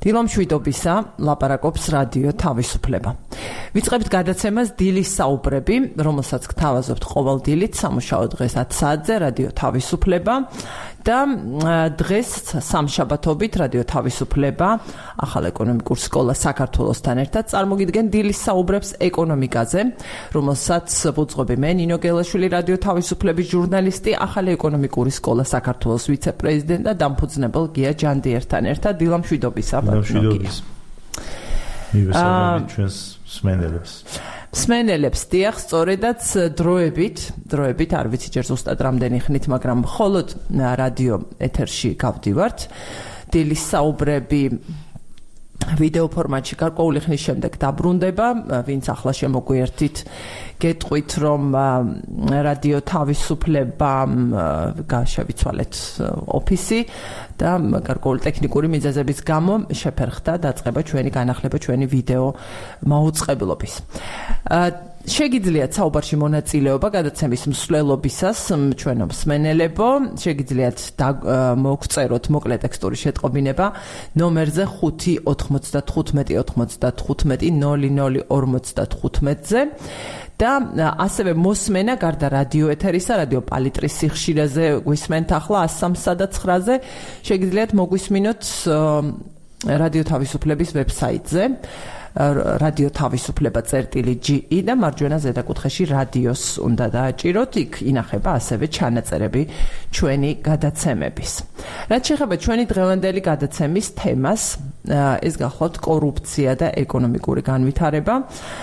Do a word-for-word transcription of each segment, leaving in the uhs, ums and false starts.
დილომშვიდობისა ლაპარაკობს რადიო თავისუფლება. ვიწყებთ გადაცემას დილის საუბრები, რომელსაც გთავაზობთ ყოველ დილით სამუშაო დღეს ათ საათზე რადიო თავისუფლება და დღეს სამშაბათობით რადიო თავისუფლება ახალ ეკონომიკურ სკოლა საქართველოსთან ერთად წარმოგიდგენ დილის საუბრებს ეკონომიკაზე, რომელსაც ვუძღვები მე ნინო გელაშვილი რადიო თავისუფლების ჟურნალისტი, ახალი ეკონომიკური სკოლა საქართველოს ვიცე-პრეზიდენტი და დამფუძნებელ გია ჯანდიერთან ერთად. დილომშვიდობისა. დილომშვიდობის. მივესალმებით ჩვენს მსმენელებს. მსმენელებს დიახ, სწორედაც დროებით, დროებით არ ვიცი ჯერ ზუსტად რამდენი ხნით, მაგრამ მხოლოდ რადიო ეთერში გავდივართ. დილის საუბრები ვიდეო ფორმატში გარკვეული ხნის შემდეგ დაბრუნდება, ვინც ახლა შემოგვიერთით, გეტყვით რომ რადიო თავისუფლებამ შევიცვალეთ ოფისი და გარკვეული ტექნიკური მიზეზების გამო შეფერხდა დაწყება ჩვენი განახლება ჩვენი ვიდეო მოუწყებლობის. შეგიძლიათ საუბარში მონაწილეობა გადაცემის მსვლელობისას ჩვენო მსმენელებო, შეგიძლიათ მოგწეროთ მოკლე ტექსტური შეტყობინება ნომერზე ხუთი ოთხმოცდათხუთმეტი ოთხმოცდათხუთმეტი ნული ნული ორმოცდათხუთმეტზე და ასევე მოსმენა გარდა რადიო ეთერისა, რადიო პალიტრის სიხშირეზე გვისმენთ ახლა ას სამსა და ცხრაზე, შეგიძლიათ მოგვისმინოთ რადიო თავისუფლების ვებსაიტზე რადიო თავისუფლება წერტილი ჯი ი და მარჯვენა ზედაკუთხეში რადიოს უნდა დააჭიროთ, იქ ინახება ასევე ჩანაწერები ჩვენი გადაცემების. რაც შეეხება ჩვენი დღევანდელი გადაცემის თემას, ეს გახლავთ კორუფცია და ეკონომიკური განვითარება.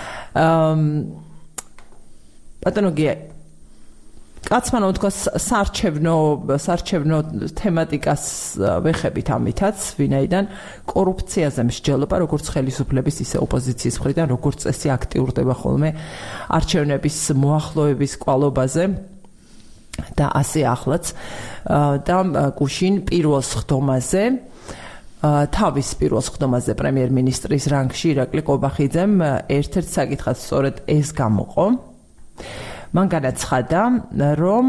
ბატონო გია, კაცმა თქვა საარჩევნო საარჩევნო თემატიკას ვეხებით ამითაც, ვინაიდან კორუფციაზე მსჯელობა როგორც ხელისუფლების, ისე ოპოზიციის მხრიდან როგორც წესი აქტიურდება ხოლმე არჩევნების მოახლოების კვალობაზე და ასე ახლაც და გუშინ პირველ სხდომაზე თავის პირველ სხდომაზე პრემიერ-მინისტრის რანგში ირაკლი კობახიძემ ერთ-ერთ საკითხად სწორედ ეს გამოყო. მან განაცხადა, რომ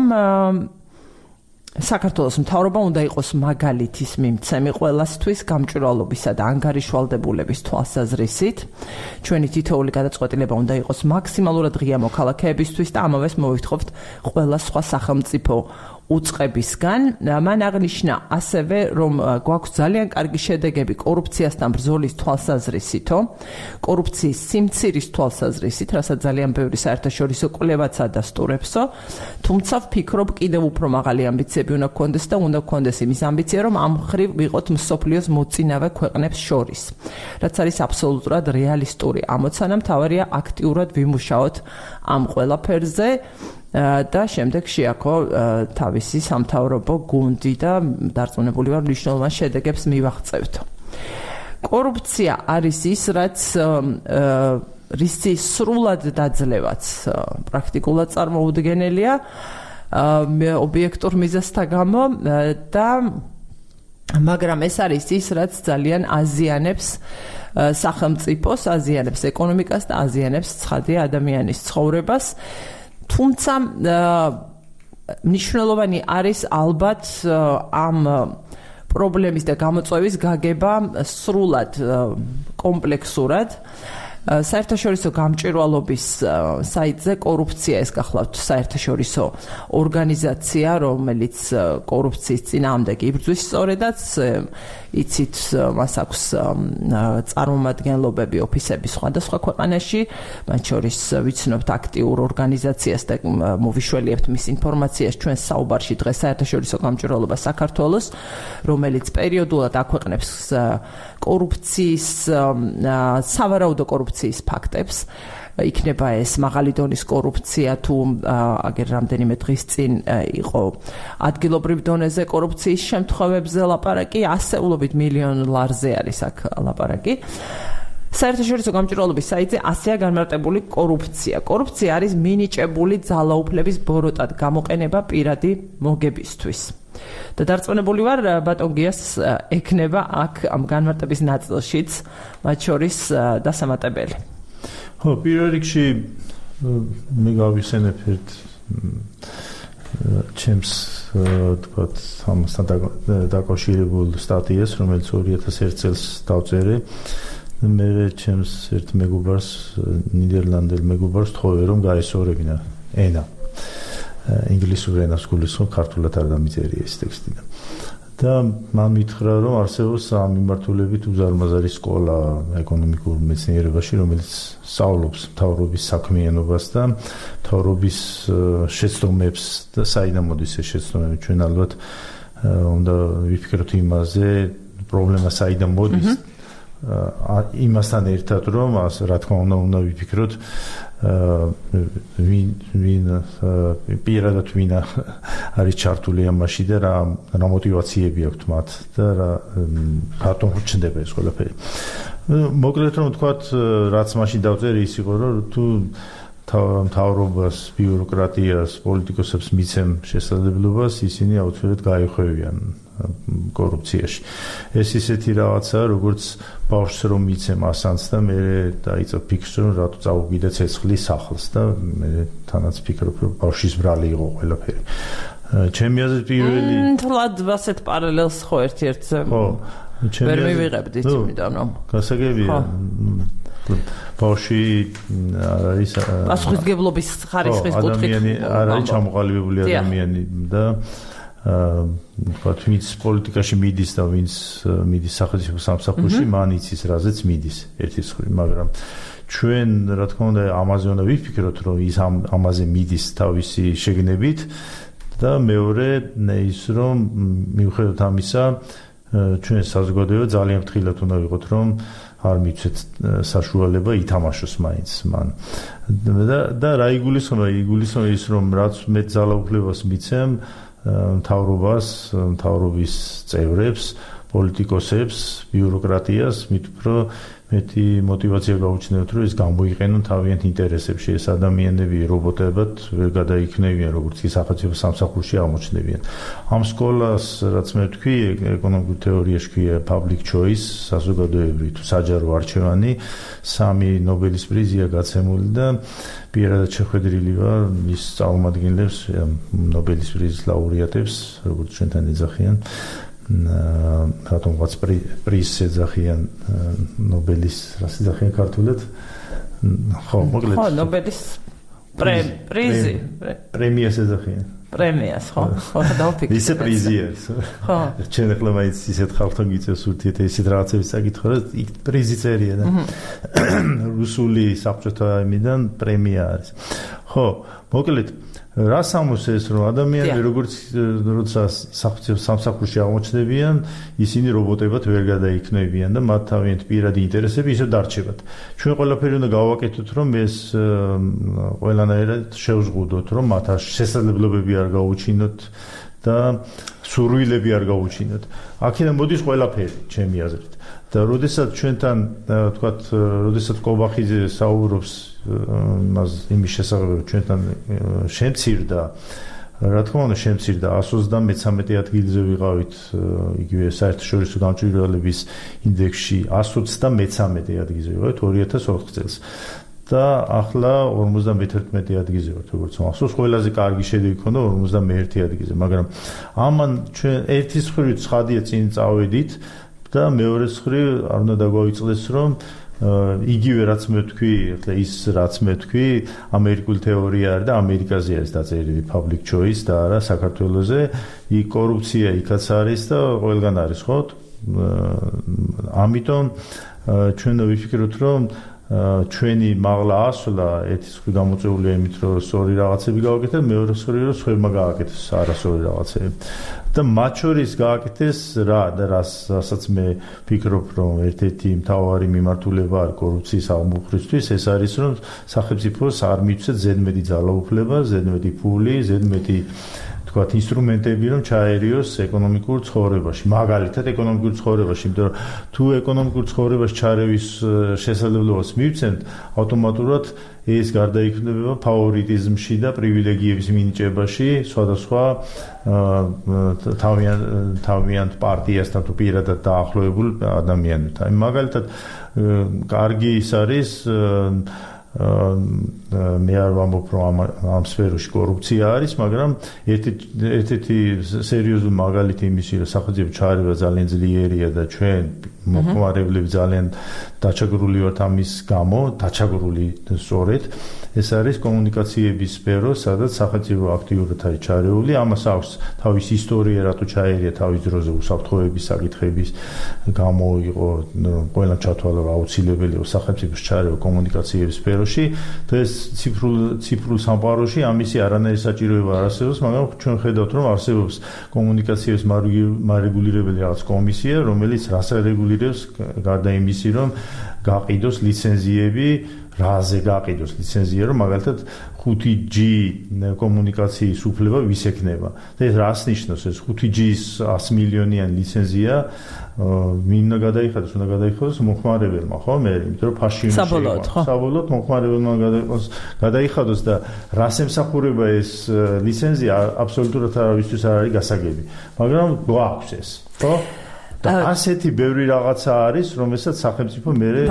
საქართველოს მთავრობა უნდა იყოს მაგალითის მიმცემი ყველასთვის გამჭვირვალობისა და ანგარიშვალდებულების თვალსაზრისით. ჩვენი თითოეული გადაწყვეტილება უნდა იყოს მაქსიმალურად ღია მოქალაქეებისთვის და ამავეს მოვითხოვთ ყველა სხვა სახელმწიფო უწყებისგან. მან აღნიშნა ასევე, რომ გვაქვს ძალიან კარგი შედეგები კორუფციასთან ბრძოლის თვალსაზრისითო, კორუფციის სიმცირის თვალსაზრისით, რასაც ძალიან ბევრი საერთაშორისო კვლევაც ადასტურებსო, თუმცა ვფიქრობ, კიდევ უფრო მაღალი ამბიციები უნდა გქონდეს და უნდა გქონდეს იმის ამბიცია, რომ ამ მხრივ ვიყოთ მსოფლიოს მოწინავე ქვეყნებს შორის. რაც არის აბსოლუტურად რეალისტური ამოცანა, მთავარია აქტიურად ვიმუშაოთ ამ ყველაფერზე. და შემდეგ შეაქო თავისი სამთავრობო გუნდი და დარწმუნებული ვარ მნიშვნელოვან შედეგებს მივაღწევთ. კორუფცია არის ის, რაც რისი სრულად დაძლევაც პრაქტიკულად წარმოუდგენელია ობიექტურ მიზეზთა გამო და მაგრამ ეს არის ის, რაც ძალიან აზიანებს სახელმწიფოს, აზიანებს ეკონომიკას და აზიანებს ცხადია ადამიანის ცხოვრებას. თუმცა მნიშვნელოვანი არის ალბათ ამ პრობლემის და გამოწვევის გაგება სრულად კომპლექსურად. საერთაშორისო გამჭვირვალობის საიტზე კორუფცია ეს გახლავთ საერთაშორისო ორგანიზაცია, რომელიც კორუფციის წინააღმდეგ იბრძვის სწორედაც, იცით მას აქვს წარმომადგენლობები ოფისები სხვადასხვა ქვეყანაში, მათ შორის ვიცნობთ აქტიურ ორგანიზაციას და მოვიშველიებთ მის ინფორმაციას ჩვენ საუბარში დღეს საერთაშორისო გამჭვირვალობა საქართველოს, რომელიც პერიოდულად აქვეყნებს კორუფციის სავარაუდო კორუფციის ფაქტებს. იქნება ეს მაღალი დონის კორუფცია თუ აგერ რამდენიმე დღის წინ იყო ადგილობრივ დონეზე კორუფციის შემთხვევებზე ლაპარაკი, ასეულობით მილიონ ლარზე არის აქ ლაპარაკი. საერთაშორისო გამჭვირვალობის საიტზე ასეა განმარტებული კორუფცია. კორუფცია არის მინიჭებული ძალაუფლების ბოროტად გამოყენება პირადი მოგებისთვის. და დარწმუნებული ვარ ბატონ გიას ექნება აქ ამ განმარტების ნაწილშიც მათ შორის დასამატებელი. ხო, პირველ რიგში მე გავიხსენებ ერთ ჩემს თქვათ ამასთან დაკავშირებულ სტატიას, რომელიც ორი ათას ერთ წელს დავწერე, მე ჩემს ერთ მეგობარს, ნიდერლანდელ მეგობარს თხოვე, რომ გაესწორებინა ენა. ინგლისურ ენას გულისხმობ, ქართულად არ დამიწერია ეს ტექსტი. და მან მითხრა, რომ არსებობს ამ მიმართულებით უზარმაზარი სკოლა ეკონომიკურ მეცნიერებაში, რომელიც სწავლობს მთავრობის საქმიანობას და მთავრობის შეცდომებს და საიდან მოდის ეს შეცდომები. ჩვენ ალბათ უნდა ვიფიქროთ იმაზე, პრობლემა საიდან მოდის. იმასთან ერთად, რომ რა თქმა უნდა, უნდა ვიფიქროთ ვინ ვინ პირადად ვინ არის ჩართული ამაში და რა რა мотиваციები აქვს მათ და რა რატომ ჩნდება ეს ყველაფერი. მოკლედ რომ ვთქვათ, რაც მაშინ დავწერე ის იყო, რომ თუ მთავრობას, ბიუროკრატიას, პოლიტიკოსებს მიცემ შესაძლებლობას, ისინი აუცილებლად გაიხვევიან კორუფციაში. ეს ისეთი რაღაცაა, როგორც ბავშვს რომ მიცემ ასანს და მე დაიწყო ფიქრს, რომ რატო წავუგიდე ცეცხლის სახლს და მე თანაც ფიქრობ, რომ ბავშვის ბრალი იყო ყველაფერი. ჩემი აზრით პირველი თლად ასეთ პარალელს ხო ერთ-ერთზე ვერ მივიღებდით, იმიტომ რომ გასაგებია ბავშვი არის პასუხისმგებლობის ხარისხის კუთხით ადამიანი არ არის ჩამოყალიბებული ადამიანი და ვთქვათ, ვინც პოლიტიკაში მიდის და ვინც მიდის სახელმწიფო სამსახურში, მან იცის რაზეც მიდის ერთის მხრივ, მაგრამ ჩვენ რა თქმა უნდა ამაზე უნდა ვიფიქროთ, რომ ის ამაზე მიდის თავისი შეგნებით და მეორე ის რომ მიუხედავად ამისა ჩვენ საზოგადოება ძალიან ფრთხილად უნდა ვიყოთ, რომ არ მიცეთ საშუალება ითამაშოს მაინც მან. და და რა იგულისხმება? იგულისხმება ის, რომ რაც მე ძალაუფლებას მიცემ მთავრობას, მთავრობის წევრებს, პოლიტიკოსებს, ბიუროკრატიას, მით უფრო მეტი мотиваცია გაუჩნდებათ, რომ ეს გამოიყენონ თავიანთ ინტერესებში. ეს ადამიანები რობოტებად ვერ გადაიქნევიან, როგორც ის სახელმწიფო სამსახურში აღმოჩნდებიან. ამ სკოლას, რაც მე ვთქვი, ეკონომიკურ თეორიაში ქვია public choice, საზოგადოებრივი თუ საჯარო არჩევანი, სამი ნობელის პრიზია გაცემული და პირადად შეხვედრილი ვარ ის წარმომადგენლებს, ნობელის პრიზის ლაურეატებს, როგორც ჩვენთან ეძახიან. რატომღაც პრიზს ეძახიან ნობელის, რას ეძახიან ქართულად? ხო, მოკლედ. ხო, ნობელის პრიზი. პრემიას ეძახიან. პრემიას, ხო? ხო, დავფიქრე. ისე პრიზია. ხო. ჩვენ ახლა მაინც ისეთ ხალხთან გიწევს ურთიერთ ისეთ რაღაცების საკითხი, რომ იქ პრიზი წერია და რუსული საბჭოთა იმიდან პრემია არის. ხო, მოკლედ რას ამოს ეს, რომ ადამიანები როგორც როცა სახელმწიფო სამსახურში აღმოჩნდებიან, ისინი რობოტებად ვერ გადაიქნევიან და მათ თავიანთ პირადი ინტერესები ისევ დარჩებათ. ჩვენ ყველაფერი უნდა გავაკეთოთ, რომ ეს ყველანაირად შევზღუდოთ, რომ მათ შესაძლებლობები არ გაუჩინოთ და სურვილები არ გაუჩინოთ. აქედან მოდის ყველაფერი, ჩემი აზრით. და როდესაც ჩვენთან, ვთქვათ, როდესაც კობახიძე საუბრობს იმას იმის შესახებ, ჩვენთან შემცირდა, რა თქმა უნდა შემცირდა one hundred thirteen ადგილზე ვიყავით იგივე საერთაშორისო გამჭვირვალების ინდექსში one hundred thirteen ადგილზე ვიყავით two thousand four წელს. და ახლა fifty-one ადგილზე ვართ, როგორც მახსოვს, ყველაზე კარგი შედეგი ჰქონდა fifty-one ადგილზე, მაგრამ ამან ჩვენ ერთის მხრივ ცხადია წინ წავედით და მეორეს მხრივ არ უნდა დაგვაიწყდეს, რომ იგივე რაც მე ვთქვი, ახლა ის რაც მე ვთქვი, ამერიკული თეორია არის და ამერიკაზე არის დაწერილი public choice და არა საქართველოზე. იქ კორუფცია იქაც არის და ყველგან არის, ხო? ამიტომ ჩვენ ვიფიქროთ, რომ ჩვენი მაღლა ასვლა ერთის მხრივ გამოწვეულია იმით, რომ სწორი რაღაცები გავაკეთოთ, მეორე მხრივ რომ სხვებმა გააკეთოს არასწორი რაღაცები. და მათ შორის გააკეთეს რა და რასაც მე ვფიქრობ, რომ ერთ-ერთი მთავარი მიმართულება არის კორუფციის აღმოფხვრისთვის, ეს არის, რომ სახელმწიფოს არ მიცეთ ზედმეტი ძალაუფლება, ზედმეტი ფული, ზედმეტი თქვათ ინსტრუმენტები, რომ ჩაერიოს ეკონომიკურ ცხოვრებაში, მაგალითად ეკონომიკურ ცხოვრებაში, იმიტომ რომ თუ ეკონომიკურ ცხოვრებაში ჩარევის შესაძლებლობას მივცემთ, ავტომატურად ეს გარდაიქმნება ფავორიტიზმში და პრივილეგიების მინიჭებაში სხვადასხვა თავიანთ პარტიასთან თუ პირადად დაახლოებულ ადამიანებთან. მაგალითად, კარგი ის არის მე არ ვამბობ რომ ამ სფეროში კორუფცია არის, მაგრამ ერთ-ერთი სერიოზული მაგალითი იმისი, რომ სახელმწიფო ჩარევა ძალიან ძლიერია და ჩვენ მოხმარებლები ძალიან დაჩაგრული ვართ ამის გამო, დაჩაგრული სწორედ. ეს არის კომუნიკაციების სფერო, სადაც სახელმწიფო აქტიურად არის ჩარეული. ამას აქვს თავის ისტორია, რატო ჩაერია თავის დროზე უსაფრთხოების საკითხების გამო იყო ყველა ჩათვალა რომ აუცილებელი იყო სახელმწიფოს ჩარევა კომუნიკაციების სფეროში. დღეს ციფრულ ციფრულ სამყაროში ამისი არანაირი საჭიროება არ არსებობს, მაგრამ ჩვენ ხედავთ რომ არსებობს კომუნიკაციების მარეგულირებელი რაღაც კომისია, რომელიც რას არეგულირებს გარდა იმისი რომ გაყიდოს ლიცენზიები, რაზე გაყიდოს ლიცენზია, რომ მაგალითად ხუთი ჯი კომუნიკაციის უფლება ვის ექნება. და ეს რას ნიშნავს ეს ხუთი ჯის ას მილიონიანი ლიცენზია ვინ უნდა გადაიხადოს, უნდა გადაიხადოს მოხმარებელმა, ხო? მე იმიტომ რომ ფაში უნდა საბოლოოდ, ხო? საბოლოოდ მოხმარებელმა გადაიხადოს და რას ემსახურება ეს ლიცენზია აბსოლუტურად არავისთვის არ არის გასაგები. მაგრამ გვაქვს ეს, ხო? და ასეთი ბევრი რაღაცა არის, რომელსაც სახელმწიფო მერე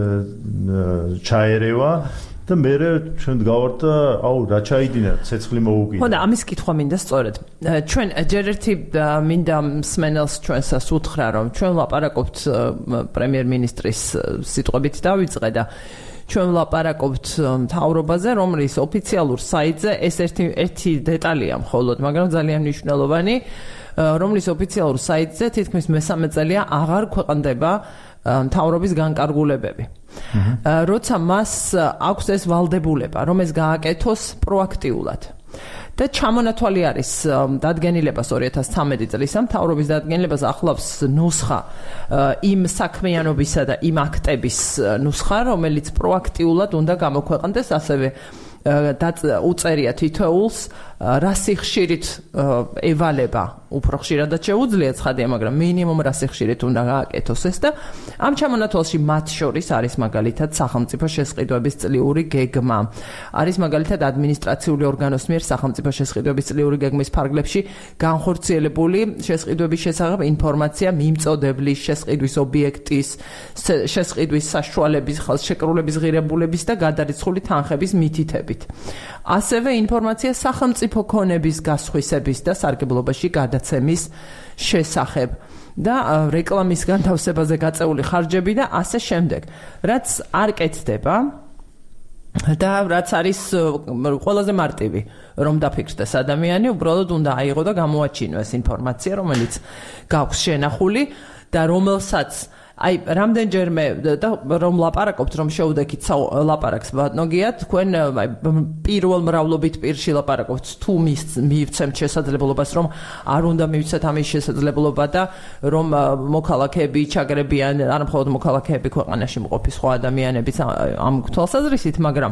ჩაერევა და მერე ჩვენ გავართ და აუ რა ჩაიდინა, ცეცხლი მოუგინა. ხო და ამის კითხვა მინდა სწორედ. ჩვენ ჯერ ერთი მინდა მსმენელს ჩვენსას უთხრა, რომ ჩვენ ვლაპარაკობთ პრემიერ-მინისტრის სიტყვებით დავიწყე და ჩვენ ვლაპარაკობთ მთავრობაზე, რომლის ოფიციალურ საიტზე ეს ერთი ერთი დეტალია მხოლოდ, მაგრამ ძალიან მნიშვნელოვანი, რომლის ოფიციალურ საიტზე თითქმის მესამე წელია აღარ ქვეყნდება მთავრობის განკარგულებები. როცა მას აქვს ეს ვალდებულება, რომ ეს გააკეთოს პროაქტიულად. და ჩამონათვალი არის დადგენილებას ორი ათას ცხრამეტი წლის ამ მთავრობის დადგენილებას ახლავს ნუსხა იმ საქმიანობისა და იმ აქტების ნუსხა, რომელიც პროაქტიულად უნდა გამოქვეყნდეს, ასევე უწერია თითოეულს რა სიხშირით ევალება, უფრო ხშირადად შეუძლია ცხადია, მაგრამ მინიმუმ რა სიხშირით უნდა გააკეთოს ეს და ამ ჩამონათვალში მათ შორის არის მაგალითად სახელმწიფო შესყიდვების წლიური გეგმა. არის მაგალითად ადმინისტრაციული ორგანოს მიერ სახელმწიფო შესყიდვების წლიური გეგმის ფარგლებში განხორციელებული შესყიდვების შესახებ ინფორმაცია მიმწოდeblis, შესყიდვის ობიექტის, შესყიდვის საშუალების, ხელშეკრულების ღირებულების და გადარიცხული თანხების მითითებით. ასევე ინფორმაცია სახელმწიფო ქონების გასხვისების და სარგებლობაში გადაცემის შესახებ და რეკლამის განთავსებაზე გაწეული ხარჯები და ასე შემდეგ. რაც არ კეთდება და რაც არის ყველაზე მარტივი, რომ დაფიქრდეს ადამიანი, უბრალოდ უნდა აიღო და გამოაჩინოს ინფორმაცია, რომელიც გაქვს შენახული და რომელსაც აი რამდენჯერმე და რომ ლაპარაკობთ, რომ შეუდექით ლაპარაკს ბატონგია, თქვენ აი პირველ მრავლობით პირში ლაპარაკობთ, თუ მივცემთ შესაძლებლობას, რომ არ უნდა მივცეთ ამის შესაძლებლობა და რომ მოქალაქეები ჩაგრებიან, არ მხოლოდ მოქალაქეები ქვეყანაში მყოფი სხვა ადამიანებიც ამ თვალსაზრისით, მაგრამ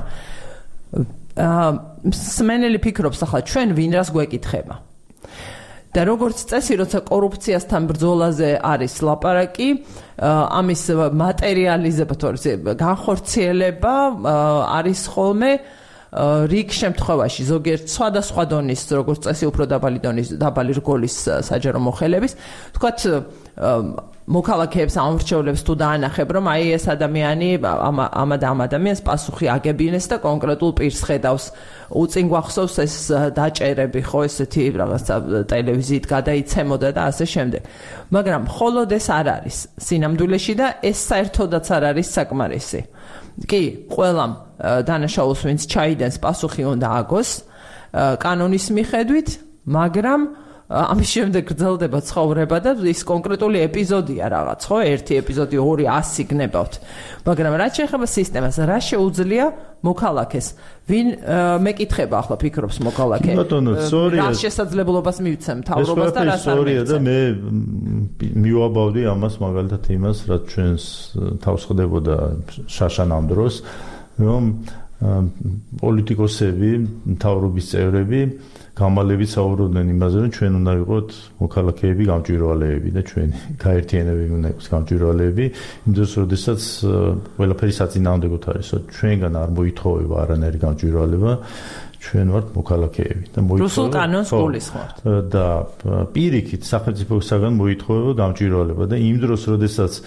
მსმენელი ფიქრობს ახლა ჩვენ ვინ რას გვეკითხება. და როგორც წესი, როცა კორუფციასთან ბრძოლაზე არის ლაპარაკი, ამის მატერიალიზება, განხორციელება არის ხოლმე რიგ შემთხვევაში, ზოგიერთ სხვადასხვა დონის, როგორც წესი, უფრო დაბალი დონის, დაბალი რგოლის საჯარო მოხელების, თქვათ მოქალაქეებს ამორჩევლებს თუ დაანახებ, რომ აი ეს ადამიანი ამ და ამ ადამიანს პასუხი აგებინეს და კონკრეტულ პირს ხედავს, უწინ გვახსოვს ეს დაჭერები, ხო, ესეთი რაღაცა ტელევიზიით გადაიცემოდა და ასე შემდეგ. მაგრამ მხოლოდ ეს არ არის სინამდვილეში და ეს საერთოდაც არ არის საკმარისი. კი, ყველამ დანაშაულს, ვინც ჩაიდენს, პასუხი უნდა აგოს კანონის მიხედვით, მაგრამ ამის შემდეგ გრძელდება ცხოვრება და ის კონკრეტული ეპიზოდია რაღაც, ხო? ერთი ეპიზოდი, ორი, ასი გნებავთ. მაგრამ რაც შეეხება სისტემას, რა შეუძლია მოქალაქეს? ვინ მეკითხება ახლა ფიქრობს მოქალაქე? რა შესაძლებლობას მივცემ მთავრობას და რას არ მივცემ? და მე მივაბავდი ამას მაგალითად იმას, რაც ჩვენს თავს ხდებოდა შაშანამ დროს, რომ პოლიტიკოსები, მთავრობის წევრები გამალებით საუბრობდნენ იმაზე, რომ ჩვენ უნდა ვიყოთ მოქალაქეები გამჭვირვალეები და ჩვენი გაერთიანებები უნდა იყოს გამჭვირვალეები, იმდროს როდესაც ყველაფერი საწინააღმდეგოდ არის, რომ ჩვენგან არ მოითხოვება არანაირი გამჭვირვალება, ჩვენ ვართ მოქალაქეები და მოითხოვება რუსულ კანონს გულისხმობთ. და პირიქით სახელმწიფოსაგან მოითხოვება გამჭვირვალება და იმ დროს როდესაც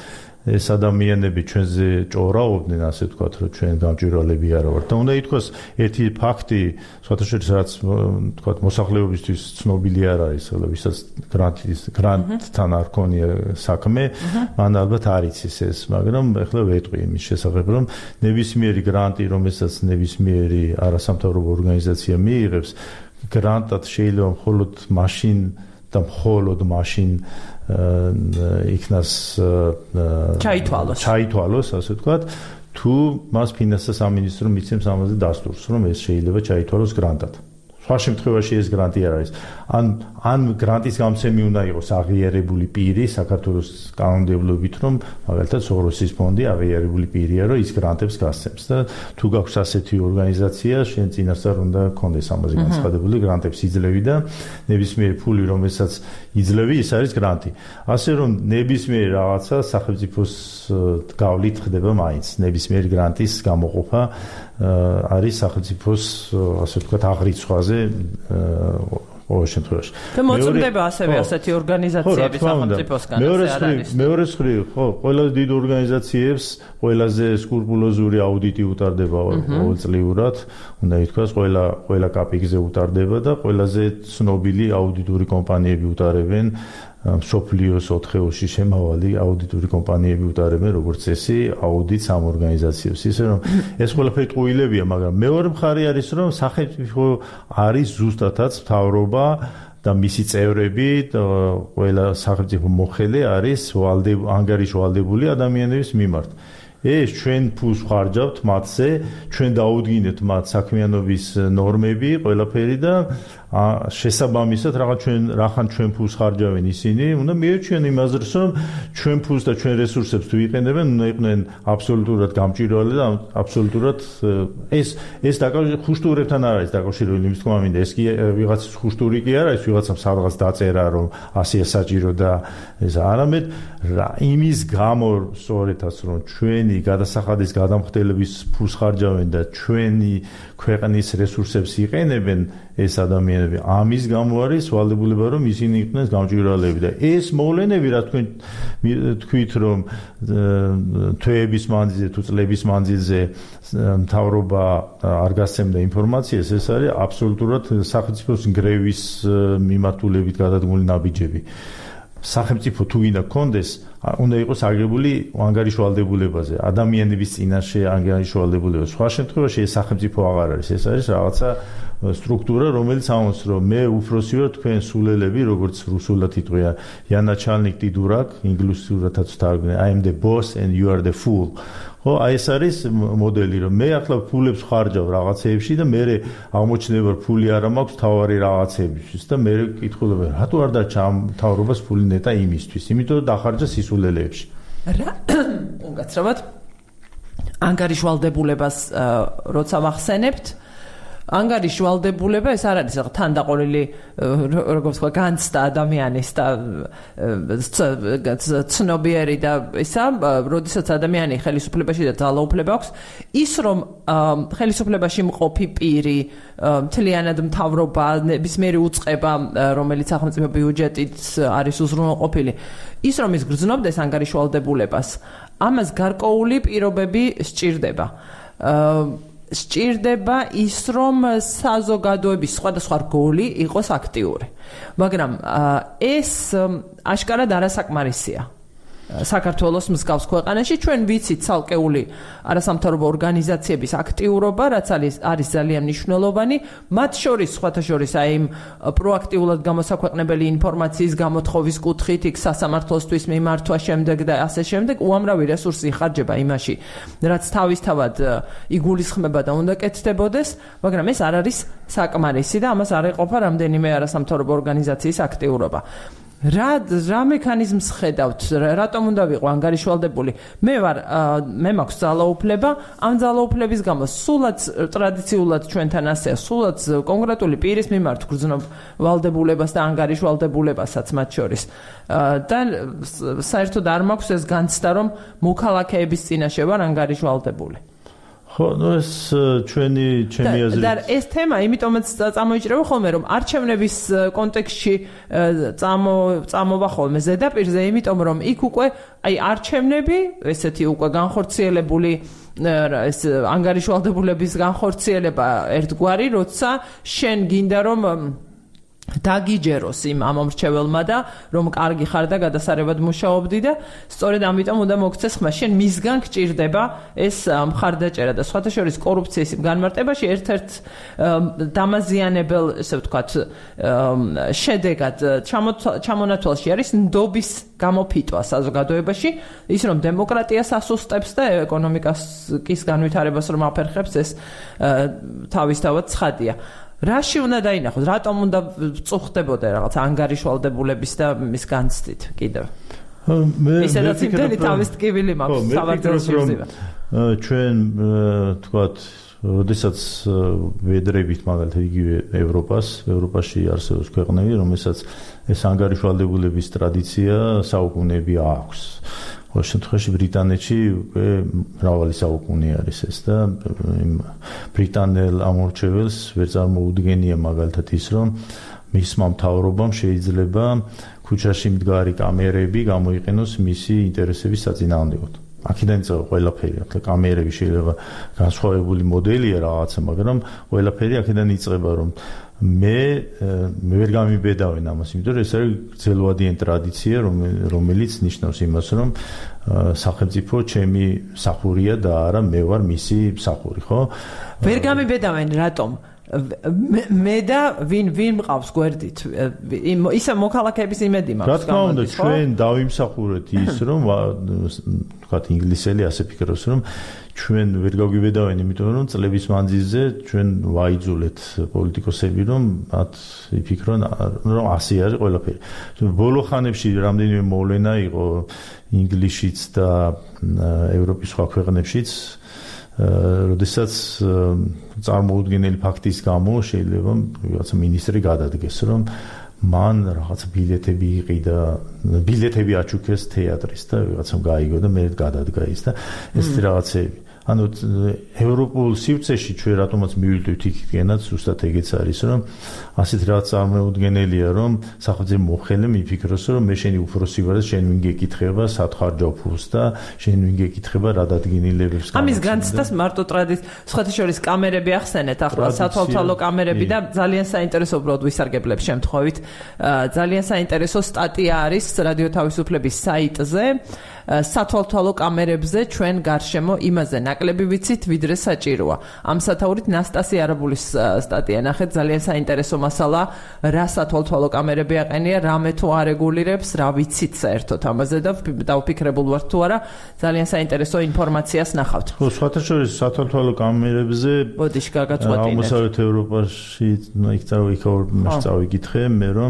ეს ადამიანები ჩვენზე ჭორაობდნენ, ასე ვთქვათ, რომ ჩვენ გამჭვირვალები არა ვართ. და უნდა ითქვას, ერთი ფაქტი, სხვათაშორის რაც ვთქვათ, მოსახლეობისთვის ცნობილი არ არის, ვისაც გრანტის გრანტთან არ ქონია საქმე, მან ალბათ არ იცის ეს, მაგრამ ახლა ვეტყვი იმის შესახებ, რომ ნებისმიერი გრანტი, რომელსაც ნებისმიერი არასამთავრობო ორგანიზაცია მიიღებს, გრანტად შეიძლება მხოლოდ მაშინ და მხოლოდ მაშინ იქნას ჩაითვალოს ჩაითვალოს ასე ვთქვათ თუ მას ფინანსთა სამინისტრო მიცემს ამაზე დასტურს რომ ეს შეიძლება ჩაითვალოს გრანტად სხვა შემთხვევაში ეს გრანტი არ არის ან ან გრანტის გამცემი უნდა იყოს აღიარებული პირი საქართველოს კანონმდებლობით რომ მაგალითად სოროსის ფონდი აღიარებული პირია რომ ის გრანტებს გასცემს და თუ გაქვს ასეთი ორგანიზაცია შენ წინასწარ უნდა გქონდეს ამაზე განცხადებული გრანტებს იძლევი და ნებისმიერი ფული რომელსაც იძლევი ის არის გრანტი ასე რომ ნებისმიერი რაღაცა სახელმწიფოს გავლით ხდება მაინც ნებისმიერი გრანტის გამოყოფა არის სახელმწიფოს ასე ვთქვათ აღრიცხვაზე ყოველ შემთხვევაში. და მოწმდება ასევე ასეთი ორგანიზაციები სახელმწიფოსგან. მეორე მხრივ, ხო, ყველაზე დიდ ორგანიზაციებს ყველაზე სკრუპულოზური აუდიტი utardeba ყოველწლიურად, უნდა ითქვას, ყველა ყველა კაპიკზე utardeba და ყველაზე ცნობილი აუდიტური კომპანიები utardeben მსოფლიოს ოთხეულში შემავალი აუდიტური კომპანიები utardeben როგორც წესი აუდიტს ამ ორგანიზაციებს. ისე რომ ეს ყველაფერი ტყუილებია, მაგრამ მეორე მხარე არის რომ სახელმწიფო არის ზუსტადაც მთავრობა და მისი წევრები და ყველა სახელმწიფო მოხელე არის ანგარიშვალდებული ადამიანების მიმართ. ეს ჩვენ ფულს ხარჯავთ მათზე, ჩვენ დაუდგინეთ მათ საქმიანობის ნორმები, ყველაფერი და შესაბამისად რაღაც ჩვენ რახან ჩვენ ფულს ხარჯავენ ისინი, უნდა მიეჩვიან იმ აზრს, რომ ჩვენ ფულს და ჩვენ რესურსებს თუ იყენებენ, უნდა იყვნენ აბსოლუტურად გამჭვირვალე და აბსოლუტურად ეს ეს დაკავშირებული ხუშტურებთან არ არის დაკავშირებული, იმის თქმა მინდა, ეს კი ვიღაც ხუშტური კი არ არის, ვიღაცამ სადღაც დაწერა, რომ ასეა საჭირო და ეს არამედ იმის გამო სწორედაც რომ ჩვენი გადასახადის გადამხდელების ფულს ხარჯავენ და ჩვენი ქვეყნის რესურსებს იყენებენ ეს ადამიანები ამის გამო არის ვალდებულება რომ ისინი იყვნენ გამჭვირვალეები და ეს მოვლენები რა თქვენ თქვით რომ თვეების მანძილზე თუ წლების მანძილზე მთავრობა არ გასცემდა ინფორმაციას ეს არის აბსოლუტურად სახელმწიფოს ნგრევის მიმართულებით გადადგმული ნაბიჯები სახელმწიფო თუ გინდა გქონდეს უნდა იყოს აგებული ანგარიშვალდებულებაზე ადამიანების წინაშე ანგარიშვალდებულება სხვა შემთხვევაში ეს სახელმწიფო აღარ არის ეს არის რაღაცა სტრუქტურა რომელიც ამბობს რომ მე უფროსი ვარ თქვენ სულელები როგორც რუსულად იტყვია я начальник ты дурак ინგლისურადაც თარგმნია I am the boss and you are the fool ხო აი ეს არის მოდელი რომ მე ახლა ფულებს ხარჯავ რაღაცეებში და მე აღმოჩნდება ფული არ მაქვს თავარი რაღაცეებისთვის და მე კითხულობ რატო არ დარჩა ამ თავრობას ფული ნეტა იმისთვის იმიტომ რომ დახარჯა სისულელეებში რა უკაცრავად ანგარიშვალდებულებას როცა ვახსენებთ ანგარიშვალდებულება ეს არ არის თან დაყოლილი როგორც ვთქვა განცდა ადამიანის და ცნობიერი და ისა როდესაც ადამიანი ხელისუფლებაში და ძალაუფლება აქვს ის რომ ხელისუფლებაში მყოფი პირი მთლიანად მთავრობა ნებისმიერი უწყება რომელიც სახელმწიფო ბიუჯეტით არის უზრუნველყოფილი ის რომ ის გრძნობდეს ანგარიშვალდებულებას ამას გარკვეული პირობები სჭირდება სჭირდება ის რომ საზოგადოების სხვადასხვა რგოლი იყოს აქტიური მაგრამ ეს აშკარად არასაკმარისია საქართველოს მსგავს ქვეყანაში ჩვენ ვიცით ცალკეული არასამთავრობო ორგანიზაციების აქტიურობა რაც არის არის ძალიან მნიშვნელოვანი მათ შორის სხვათა შორის აი იმ პროაქტიულად გამოსაქვეყნებელი ინფორმაციის გამოთხოვის კუთხით იქ სასამართლოსთვის მიმართვა შემდეგ და ასე შემდეგ უამრავი რესურსი ხარჯება იმაში რაც თავისთავად იგულისხმება და უნდა კეთდებოდეს მაგრამ ეს არ არის საკმარისი და ამას არ ეყოფა რამდენიმე არასამთავრობო ორგანიზაციის აქტიურობა რა რა მექანიზმს ხედავთ რატომ უნდა ვიყო ანგარიშვალდებული მე ვარ მე მაქვს ძალაუფლება ამ ძალაუფლების გამო სულაც ტრადიციულად ჩვენთან ასეა სულაც კონკრეტული პირის მიმართ გრძნობ ვალდებულებას და ანგარიშვალდებულებასაც მათ შორის და საერთოდ არ მაქვს ეს განცდა რომ მოქალაქეების წინაშე ვარ ანგარიშვალდებული ხო, ნუ ეს ჩვენი ჩემი აზრით და ეს თემა იმიტომაც წამოიჭრება ხოლმე რომ არჩევნების კონტექსტში წამო წამოვა ხოლმე ზედაპირზე, იმიტომ რომ იქ უკვე აი არჩევნები, ესეთი უკვე განხორციელებული ეს ანგარიშვალდებულების განხორციელება ერთგვარი, როცა შენ გინდა რომ დაგიჯეროს იმ ამომრჩეველმა და რომ კარგი ხარ და გადასარევად მუშაობდი და სწორედ ამიტომ უნდა მოგცეს ხმა შენ მისგან გჭირდება ეს მხარდაჭერა და სხვათა შორის კორუფციის განმარტებაში ერთ-ერთ დამაზიანებელ ესე ვთქვათ შედეგად ჩამონათვალში არის ნდობის გამოფიტვა საზოგადოებაში ის რომ დემოკრატიას ასუსტებს და ეკონომიკის განვითარებას რომ აფერხებს ეს თავისთავად ცხადია რაში უნდა დაინახოს? რატომ უნდა წუხდებოდა რაღაც ანგარიშვალდებულების და მის განცდით კიდევ? მე ისედაც იმდენი თავის ტკივილი მაქვს საბრძოლოში ვზივა. ჩვენ თქვათ, როდესაც ვედრებით მაგალითად იგივე ევროპას, ევროპაში არსებობს ქვეყნები, რომელსაც ეს ანგარიშვალდებულების ტრადიცია საუკუნეები აქვს. ყოველ შემთხვევაში ბრიტანეთში უკვე მრავალი საუკუნე არის ეს და ბრიტანელ ამორჩეველს ვერ წარმოუდგენია მაგალითად ის რომ მისმა მთავრობამ შეიძლება ქუჩაში მდგარი კამერები გამოიყენოს მისი ინტერესების საწინააღმდეგოდ. აქედან იწყება ყველაფერი, ახლა კამერები შეიძლება განსხვავებული მოდელია რაღაცა, მაგრამ ყველაფერი აქედან იწყება რომ მე მე ვერ გამიბედავენ ამას, იმიტომ რომ ეს არის გრძელვადიანი ტრადიცია, რომელიც ნიშნავს იმას, რომ სახელმწიფო ჩემი მსახურია და არა მე ვარ მისი მსახური, ხო? ვერ გამიბედავენ, რატომ? მე და ვინ ვინ მყავს გვერდით ისა მოქალაქეების იმედი მაქვს. რა თქმა უნდა, ჩვენ დავიმსახურეთ ის, რომ ვთქვათ ინგლისელი ასე ფიქრობს, რომ ჩვენ ვერ გავგიბედავენ, იმიტომ რომ წლების მანძილზე ჩვენ ვაიძულეთ პოლიტიკოსები, რომ მათ იფიქრონ, რომ ასე არის ყველაფერი. ბოლო ხანებში რამდენიმე მოვლენა იყო ინგლისშიც და ევროპის სხვა ქვეყნებშიც, როდესაც წარმოუდგენელი ფაქტის გამო შეიძლება რაღაცა მინისტრი გადადგეს, რომ მან რაღაცა ბილეთები იყიდა, ბილეთები აჩუქეს თეატრის და რაღაცამ გაიგო და მე გადადგა ის და ეს რაღაცები. ანუ ევროპულ სივრცეში ჩვენ რატომაც მივიდით იქითკენაც ზუსტად ეგეც არის, რომ ასეთ რაღაც წარმოუდგენელია, რომ სახელმწიფო მოხელე მიფიქროს, რომ მე შენი უფროსი ვარ და შენ ვინ გეკითხება სათქარჯო ფულს და შენ ვინ გეკითხება რა დადგინილებებს. ამის განცდას მარტო ტრადიცია, სხვათა შორის კამერები ახსენეთ, ახლა სათვალთვალო კამერები და ძალიან საინტერესო უბრალოდ ვისარგებლებ შემთხვევით. ძალიან საინტერესო სტატია არის რადიო თავისუფლების საიტზე. სათვალთვალო კამერებზე ჩვენ გარშემო იმაზე ნაკლები ვიცით, ვიდრე საჭიროა. ამ სათაურით ნასტასი არაბულის სტატია ნახეთ, ძალიან საინტერესო მასალა, რა სათვალთვალო კამერები აყენია, რამე თუ არეგულირებს, რა ვიცით საერთოდ ამაზე და დავფიქრებულ ვართ თუ არა, ძალიან საინტერესო ინფორმაციას ნახავთ. ხო, სხვათა შორის სათვალთვალო კამერებზე ბოდიში გაგაწყვეტინეთ. აღმოსავლეთ ევროპაში, იქ წავიკითხე მე რომ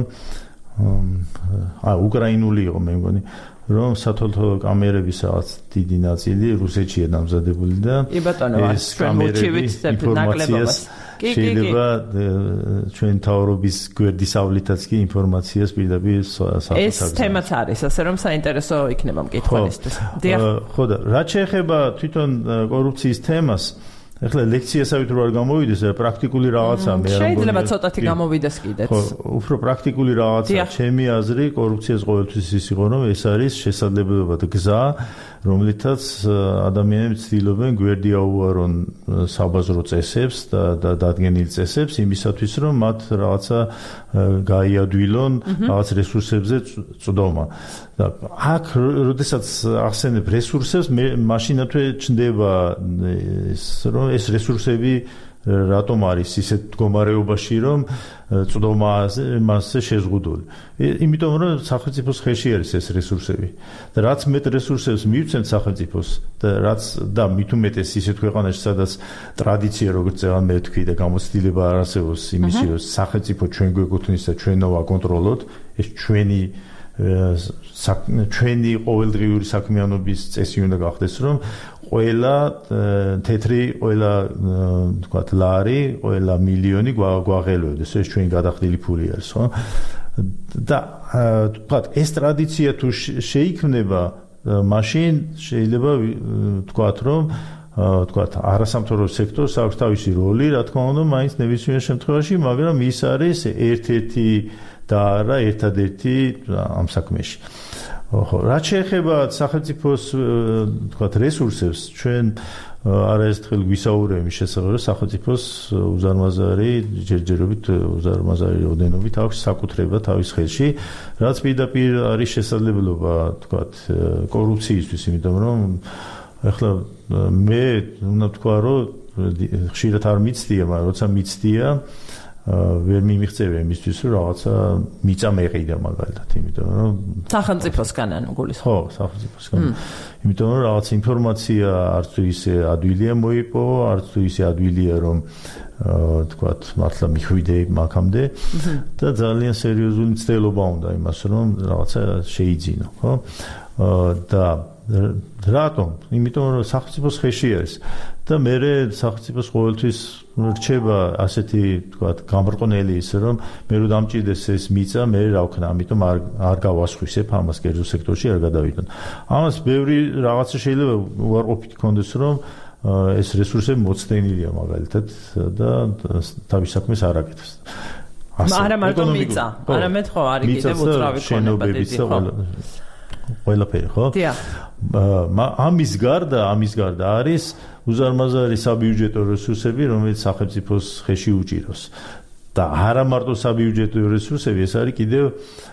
აა უკრაინული იყო მე მგონი რომ სათვალთვალო კამერების რაღაც დიდი ნაწილი რუსეთშია დამზადებული და ეს კამერები ინფორმაციას შეიძლება ჩვენ თავრობის გვერდისავლითაც კი ინფორმაციას პირდაპირ საფასებს. ეს თემაც არის, ასე რომ საინტერესო იქნება მკითხველისთვის. ხო და რაც შეეხება თვითონ კორუფციის თემას, ეხლა ლექციასავით რო არ გამოვიდეს, პრაქტიკული რაღაცა მე არ მგონია. შეიძლება ცოტათი გამოვიდეს კიდეც. ხო, უფრო პრაქტიკული რაღაცა, ჩემი აზრი, კორუფციას ყოველთვის ის იყო, რომ ეს არის შესაძლებლობა და გზა, რომლითაც ადამიანები ცდილობენ გვერდი აუარონ საბაზრო წესებს და დადგენილ წესებს იმისათვის, რომ მათ რაღაცა გაიადვილონ რაღაც რესურსებზე წვდომა. და აქ როდესაც ახსენებ რესურსებს, მე მაშინათვე ჩნდება ეს რომ ეს რესურსები რატომ არის ისეთ მდგომარეობაში, რომ წვდომაზე მასზე შეზღუდული. იმიტომ რომ სახელმწიფოს ხელში არის ეს რესურსები. და რაც მეტ რესურსებს მივცემთ სახელმწიფოს და რაც და მით უმეტეს ისეთ ქვეყანაში, სადაც ტრადიცია, როგორც წევა მე თქვი და გამოცდილება არ არსებობს იმისი, რომ სახელმწიფო ჩვენ გვეკუთვნის და ჩვენო ვაკონტროლოთ, ეს ჩვენი ჩვენი ყოველდღიური საქმიანობის წესი უნდა გახდეს, რომ ყველა თეთრი, ყველა თქვათ ლარი, ყველა მილიონი გვაღელვებდეს, ეს ჩვენი გადახდილი ფული არის, ხო? და თქვათ ეს ტრადიცია თუ შეიქმნება, მაშინ შეიძლება თქვათ, რომ თქვათ, არასამთავრობო სექტორს აქვს თავისი როლი, რა თქმა უნდა, მაინც ნებისმიერ შემთხვევაში, მაგრამ ის არის ერთ-ერთი და არა ერთადერთი ამ საქმეში. ხო, რაც შეეხება სახელმწიფოს თქვათ რესურსებს, ჩვენ არაერთხელ გვისაუბრეთ იმის შესახებ, რომ სახელმწიფოს უზარმაზარი ჯერჯერობით უზარმაზარი რაოდენობით აქვს საკუთრება თავის ხელში, რაც პირდაპირ არის შესაძლებლობა, თქვათ, კორუფციისთვის, იმიტომ რომ ახლა მე უნდა ვთქვა, რომ ხშირად არ მიცდია, მაგრამ როცა მიცდია, ვერ მიმიღწევია იმისთვის, რომ რაღაცა მიწა მეყიდა მაგალითად, იმიტომ რომ სახელმწიფოსგან ანუ გულის. ხო, სახელმწიფოსგან. იმიტომ რომ რაღაც ინფორმაცია არც თუ ისე ადვილია მოიპოვა, არც თუ ისე ადვილია, რომ თქვათ, მართლა მიხვიდე მაგამდე და ძალიან სერიოზული მცდელობა უნდა იმას, რომ რაღაცა შეიძინო, ხო? და რატომ? იმიტომ რომ სახელმწიფოს ხელში არის და მე სახელმწიფოს ყოველთვის რჩება ასეთი, თქვათ, გამრყნელი ისე რომ მე რო დამჭირდეს ეს მიწა, მე რა ვქნა, ამიტომ არ არ გავასხვისებ ამას კერძო სექტორში არ გადავიდონ. ამას ბევრი რაღაცა შეიძლება უარყოფით ქონდეს, რომ ეს რესურსები მოცდენილია მაგალითად და თავის საქმეს არ აკეთებს. არა მარტო მიწა, არამედ ხო არის კიდევ უძრავი ქონება დიდი ხო. ყველაფერი ხო? დიახ. ამის გარდა, ამის გარდა არის უზარმაზარი საბიუჯეტო რესურსები, რომელიც სახელმწიფოს ხელში უჭირავს. და არა მარტო საბიუჯეტო რესურსები, ეს არის კიდევ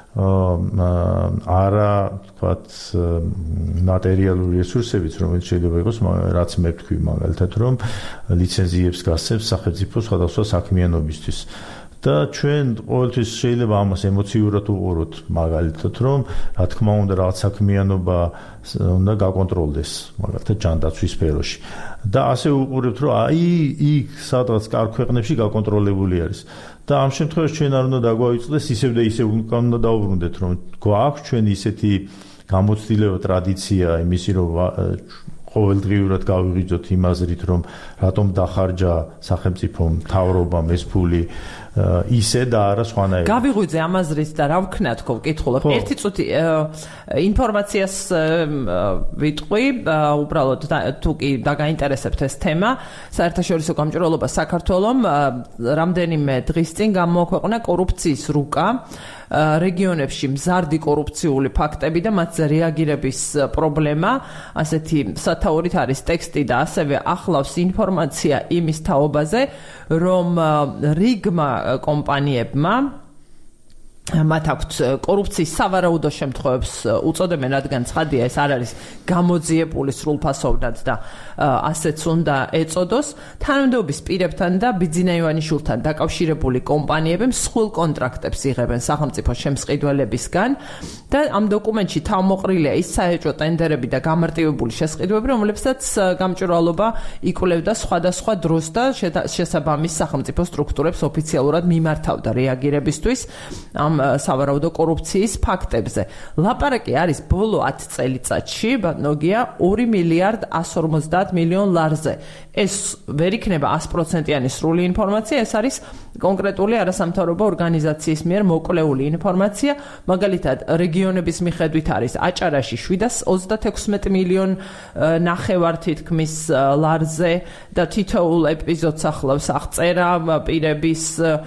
არა, თქვათ, მატერიალური რესურსებიც, რომელიც შეიძლება იყოს, რაც მე ვთქვი მაგალითად, რომ ლიცენზიებს გასცემს სახელმწიფო სხვადასხვა საქმიანობისთვის. და ჩვენ ყოველთვის შეიძლება ამას ემოციურად უყუროთ მაგალითად, რომ რა თქმა უნდა რაღაც საქმიანობა უნდა გაკონტროლდეს მაგალითად ჯანდაცვის სფეროში. და ასე უყურებთ, რომ აი იქ სადღაც კარგ ქვეყნებში გაკონტროლებული არის. და ამ შემთხვევაში ჩვენ არ უნდა დაგვაიწყდეს ისევ და ისევ უნდა დაუბრუნდეთ, რომ გვაქვს ჩვენ ისეთი გამოცდილება ტრადიცია იმისი, რომ ყოველდღიურად გავიღიძოთ იმ აზრით, რომ რატომ დახარჯა სახელმწიფო მთავრობამ ეს ფული ისე და არა სხვანაირად. გავიღვიძე ამ აზრით და რა ვქნა თქო ვკითხულობ. ერთი წუთი ინფორმაციას ვიტყვი, უბრალოდ თუ კი დაგაინტერესებთ ეს თემა, საერთაშორისო გამჭვირვალობა საქართველომ რამდენიმე დღის წინ გამოაქვეყნა კორუფციის რუკა რეგიონებში მზარდი კორუფციული ფაქტები და მათზე რეაგირების პრობლემა, ასეთი სათაურით არის ტექსტი და ასევე ახლავს ინფორმაცია იმის თაობაზე, რომ რიგმა კომპანიებმა მათ აქვთ კორუფციის სავარაუდო შემთხვევებს უწოდებენ, რადგან ცხადია ეს არ არის გამოძიებული სრულფასოვნად და ასეც უნდა ეწოდოს. თანამდებობის პირებთან და ბიძინა ივანიშვილთან დაკავშირებული კომპანიები მსხვილ კონტრაქტებს იღებენ სახელმწიფო შემსყიდველებისგან და ამ დოკუმენტში თავმოყრილია ის საეჭვო ტენდერები და გამარტივებული შესყიდვები, რომლებსაც გამჭვირვალობა იკვლევდა სხვადასხვა დროს და შესაბამის სახელმწიფო სტრუქტურებს ოფიციალურად მიმართავდა რეაგირებისთვის ამ სავარაუდო კორუფციის ფაქტებზე. ლაპარაკი არის ბოლო ათი წელიწადში, ბატონოგია, ორი მილიარდ ასი ორმოცდაათ მილიონ ლარზე. ეს ვერ იქნება ას პროცენტიანი სრული ინფორმაცია, ეს არის კონკრეტული არასამთავრობო ორგანიზაციის მიერ მოკვლეული ინფორმაცია. მაგალითად, რეგიონების მიხედვით არის აჭარაში შვიდას ოცდათექვსმეტი მილიონ ნახევარ თითქმის ლარზე და თითოეულ ეპიზოდს ახლავს აღწერა პირების,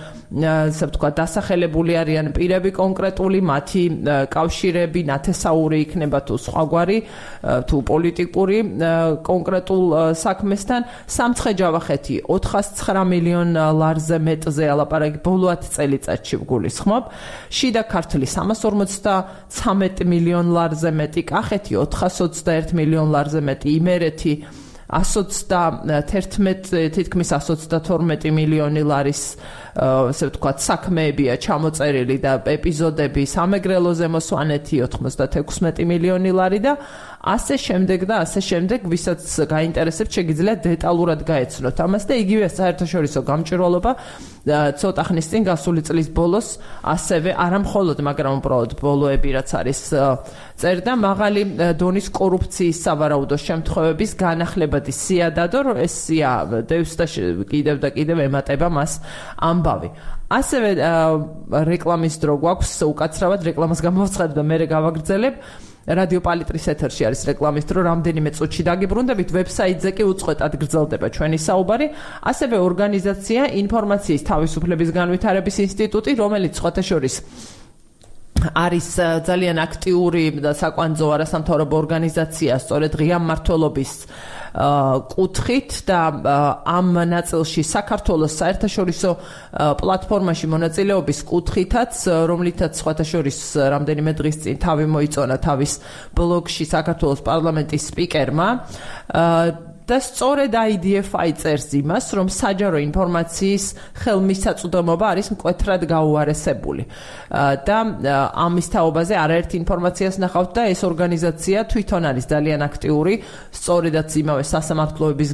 ასე ვთქვათ, დასახელებული არიან პირები კონკრეტული, მათი კავშირები, ნათესაური იქნება თუ სხვაგვარი, თუ პოლიტიკური კონკრეტულ საქმესთან. სამცხე-ჯავახეთი ოთხას ცხრა მილიონ ლარზე მეტზე ალაპარაკი ბოლო ათი წელიწადში ვგულისხმობ. შიდა ქართლი სამას ორმოცდათვრამეტი მილიონ ლარზე მეტი, კახეთი ოთხას ოცდაერთი მილიონ ლარზე მეტი, იმერეთი ას ოცდათერთმეტი თითქმის ას ოცდათორმეტი მილიონი ლარის ასე ვთქვათ საქმეებია ჩამოწერილი და ეპიზოდები სამეგრელოზე მოსვანეთი ოთხმოცდათექვსმეტი მილიონი ლარი და ასე შემდეგ და ასე შემდეგ, ვისაც გაინტერესებთ, შეგიძლიათ დეტალურად გაეცნოთ ამას და იგივე საერთაშორისო გამჭვირვალობა ცოტა ხნის წინ გასული წლის ბოლოს ასევე არა მხოლოდ, მაგრამ უბრალოდ ბოლოები რაც არის წერდა მაღალი დონის კორუფციის სავარაუდო შემთხვევების განახლებადი სიადადო, ეს სია დევს და კიდევ და კიდევ ემატება მას ამბავი. ასევე რეკლამის დრო გვაქვს, უკაცრავად რეკლამას გამოვცხადებ და მე გავაგრძელებ. რადიო პალიტრის ეთერში არის რეკლამის დრო, რამდენიმე წუთში დაგიბრუნდებით, ვებსაიტზე კი უწყვეტად გრძელდება ჩვენი საუბარი, ასევე ორგანიზაცია ინფორმაციის თავისუფლების განვითარების ინსტიტუტი, რომელიც სხვათა შორის არის ძალიან აქტიური და საკვანძო არასამთავრობო ორგანიზაცია, სწორედ ღია მმართველობის კუთხით და ამ ნაწილში საქართველოს საერთაშორისო პლატფორმაში მონაწილეობის კუთხითაც, რომლითაც სხვათა შორის რამდენიმე დღის წინ თავი მოიწონა თავის ბლოგში საქართველოს პარლამენტის სპიკერმა და სწორედ აი დი ეფ აი წერს იმას, რომ საჯარო ინფორმაციის ხელმისაწვდომობა არის მკვეთრად გაუარესებული. და ამის თაობაზე არაერთი ინფორმაციას ნახავთ და ეს ორგანიზაცია თვითონ არის ძალიან აქტიური, სწორედაც იმავე სასამართლოების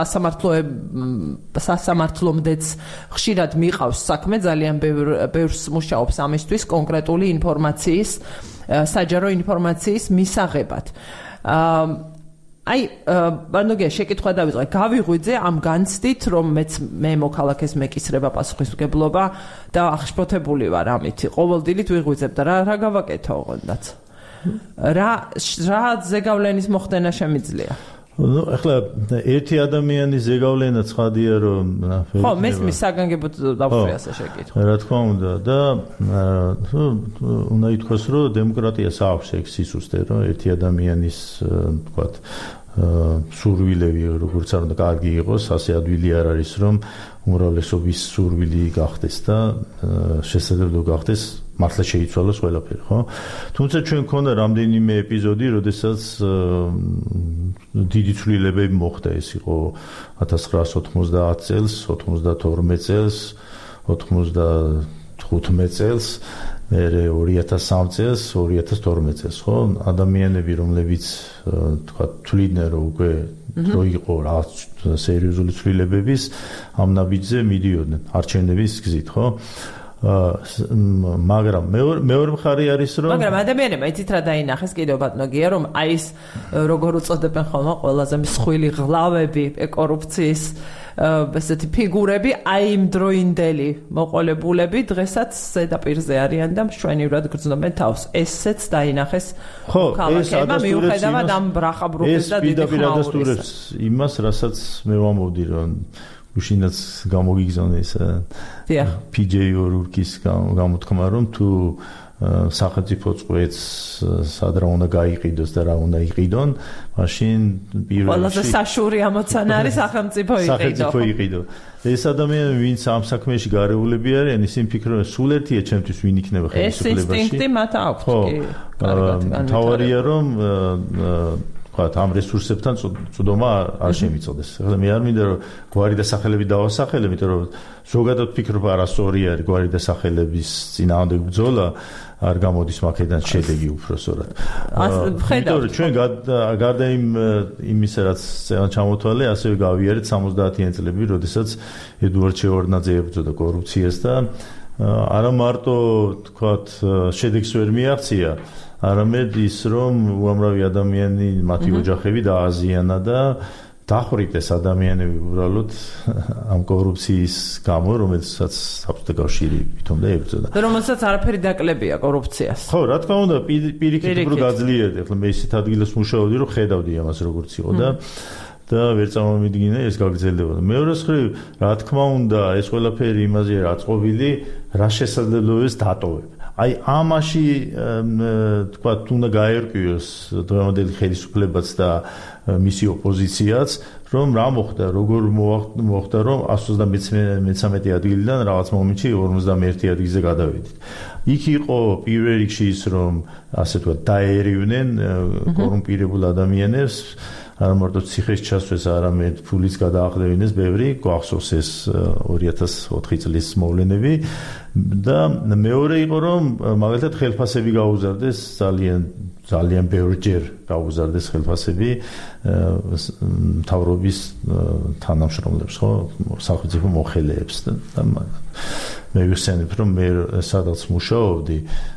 სასამართლომდეც ხშირად მიყავს საქმე, ძალიან ბევრს მუშაობს ამისთვის კონკრეტული ინფორმაციის, საჯარო ინფორმაციის მისაღებად. აი, ბანოგია შეკითხვა დავიწყე. გავიღვიძე ამ განცდით, რომ მეც მე მოქალაქეს მეკისრება პასუხისმგებლობა და აღშფოთებული ვარ ამით. ყოველდღიურად ვიღვიძებ და რა რა გავაკეთო ოღონდაც. რა რა ზეგავლენის მოხდენა შემიძლია? ну, ახლა ერთი ადამიანის ზეგავლენა ცხადია, რომ ხო, მესმის საგანგებოდ დავხვია ასე შეკითხვა. რა თქმა უნდა და უნდა ითქვას, რომ დემოკრატიას აქვს ეგ სისუსტე, რომ ერთი ადამიანის, თქვათ, სურვილები როგორც არ უნდა კარგი იყოს, ასე ადვილი არ არის, რომ უმრავლესობის სურვილი გახდეს და შესაძლებლობა გახდეს მართლა შეიცვალოს ყველაფერი, ხო? თუმცა ჩვენ მქონდა რამდენიმე ეპიზოდი, როდესაც დიდი ცვლილებები მოხდა, ეს იყო ათას ცხრაასი ოთხმოცდაათ წელს, ოთხმოცდათორმეტ წელს, ოთხმოცდახუთმეტ წელს, მერე ორი ათას სამ წელს, ორი ათას თორმეტ წელს, ხო? ადამიანები, რომლებიც თქვა თვლიდნენ, რომ უკვე რო იყო რაღაც სერიოზული ცვლილებების, ამ ნაბიჯზე მიდიოდნენ არჩევნების გზით, ხო? მაგრამ მეორე მხარე არის, რომ მაგრამ ადამიანებმა იცით რა დაინახეს კიდევ ბატონოგია, რომ აი ეს როგორ უწოდებენ ხოლმე ყველაზე მსხვილი ღლავები კორუფციის ესეთი ფიგურები, აი იმ დროინდელი მოყოლებულები დღესაც ზედაპირზე არიან და მშვენივრად გრძნობენ თავს. ესეც დაინახეს ქალაქებმა მიუხედავად ამ ბრახაბრუხის და დიდი ხმაურის. იმას, რასაც მე ვამბობდი, რომ უშინაც გამოგიგზავნეს პი ჯეი ორურკის გამოთქმა, რომ თუ სახელმწიფო წვეთს სად რა უნდა გაიყიდოს და რა უნდა იყიდონ, მაშინ პირველში ყველაზე საშური ამოცანა არის სახელმწიფო იყიდო. სახელმწიფო იყიდო. ეს ადამიანები, ვინც ამ საქმეში გარეულები არიან, ისინი ფიქრობენ, სულ ერთია ჩემთვის ვინ იქნება ხელისუფლებაში. ეს ინსტინქტი მათ აქვს კი. თავარია, რომ ამ რესურსებთან წვდომა არ შემიწოდეს. ახლა მე არ მინდა რომ გვარი დასახელები დავასახელე, იმიტომ რომ ზოგადად ფიქრობ არასწორი არის გვარი დასახელების წინააღმდეგ ბრძოლა, არ გამოდის მაქედან შედეგი უბრალოდ. ხედავთ, ჩვენ გარდა იმ იმისა, რაც წელს ჩამოთვალე, ასევე გავიარეთ სამოცდაათიანი წლები, როდესაც ედუარდ შევარდნაძე ებრძოდა კორუფციას და არა მარტო, თქვათ, შედეგს ვერ მიაღწია, არამედ ის, რომ უამრავი ადამიანი, მათი ოჯახები დააზიანა და დახვრიტეს ადამიანები უბრალოდ ამ კორუფციის გამო, რომელსაც საბჭოთა კავშირი თვითონ და ებრძოდა. რომელსაც არაფერი დაკლებია კორუფციას. ხო, რა თქმა უნდა, პირიქით უფრო გაძლიერდა. ახლა მე ისეთ ადგილას მუშაობდი, რომ ხედავდი ამას როგორც იყო და და ვერ წამომიდგინე ეს გაგრძელდებოდა. მეორე მხრივ, რა თქმა უნდა, ეს ყველაფერი იმაზეა რაწყობილი, რა შესაძლებლობებს დატოვებ. აი ამაში თქვა უნდა გაერკვიოს დღევანდელი ხელისუფლებაც და მისი ოპოზიციაც, რომ რა მოხდა, როგორ მოხდა, რომ εκατს ოცდამეცამეტე ადგილიდან რაღაც მომენტში ორმოცდამეერთე ადგილზე გადავედით. იქ იყო პირველ რიგში ის, რომ ასე თქვა დაერივნენ კორუმპირებულ ადამიანებს, არა მარტო ციხეს ჩასვეს, არამედ ფულიც გადააყლევინეს ბევრი, გვახსოვს ეს ორი ათას ოთხი წლის მოვლენები და მეორე იყო, რომ მაგალითად ხელფასები გაუზარდეს, ძალიან ძალიან ბევრჯერ გაუზარდეს ხელფასები მთავრობის თანამშრომლებს, ხო, სახელმწიფო მოხელეებს და მე ვიხსენებ, რომ მე სადაც მუშაობდი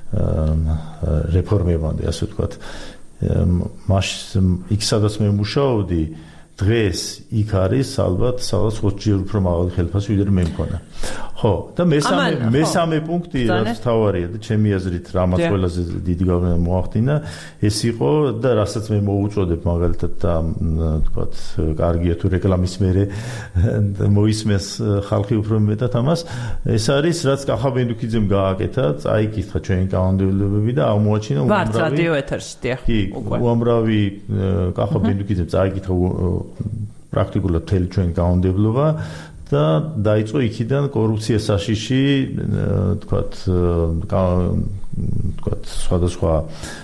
რეფორმებამდე, ასე ვთქვათ, მას იქ სადაც მე მუშაობდი, დღეს იქ არის ალბათ სადაც ოცჯერ უფრო მაღალი ხელფასი, ვიდრე მე მქონა. ხო, და მესამე მესამე პუნქტი რაც თავარია და ჩემი აზრით რამაც ყველაზე დიდი გავლენა მოახდინა, ეს იყო და რასაც მე მოუწოდებ მაგალითად და თქვათ კარგია თუ რეკლამის მერე მოისმეს ხალხი უფრო მეტად ამას, ეს არის რაც კახა ბენდუქიძემ გააკეთა, წაიკითხა ჩვენი კანონმდებლობები და აღმოაჩინა უამრავი რადიო ეთერში დიახ უკვე უამრავი კახა ბენდუქიძემ წაიკითხა პრაქტიკულად მთელი ჩვენი კანონმდებლობა და დაიწყო იქიდან კორუფციას საშიში, თქვათ, თქვათ, სხვადასხვა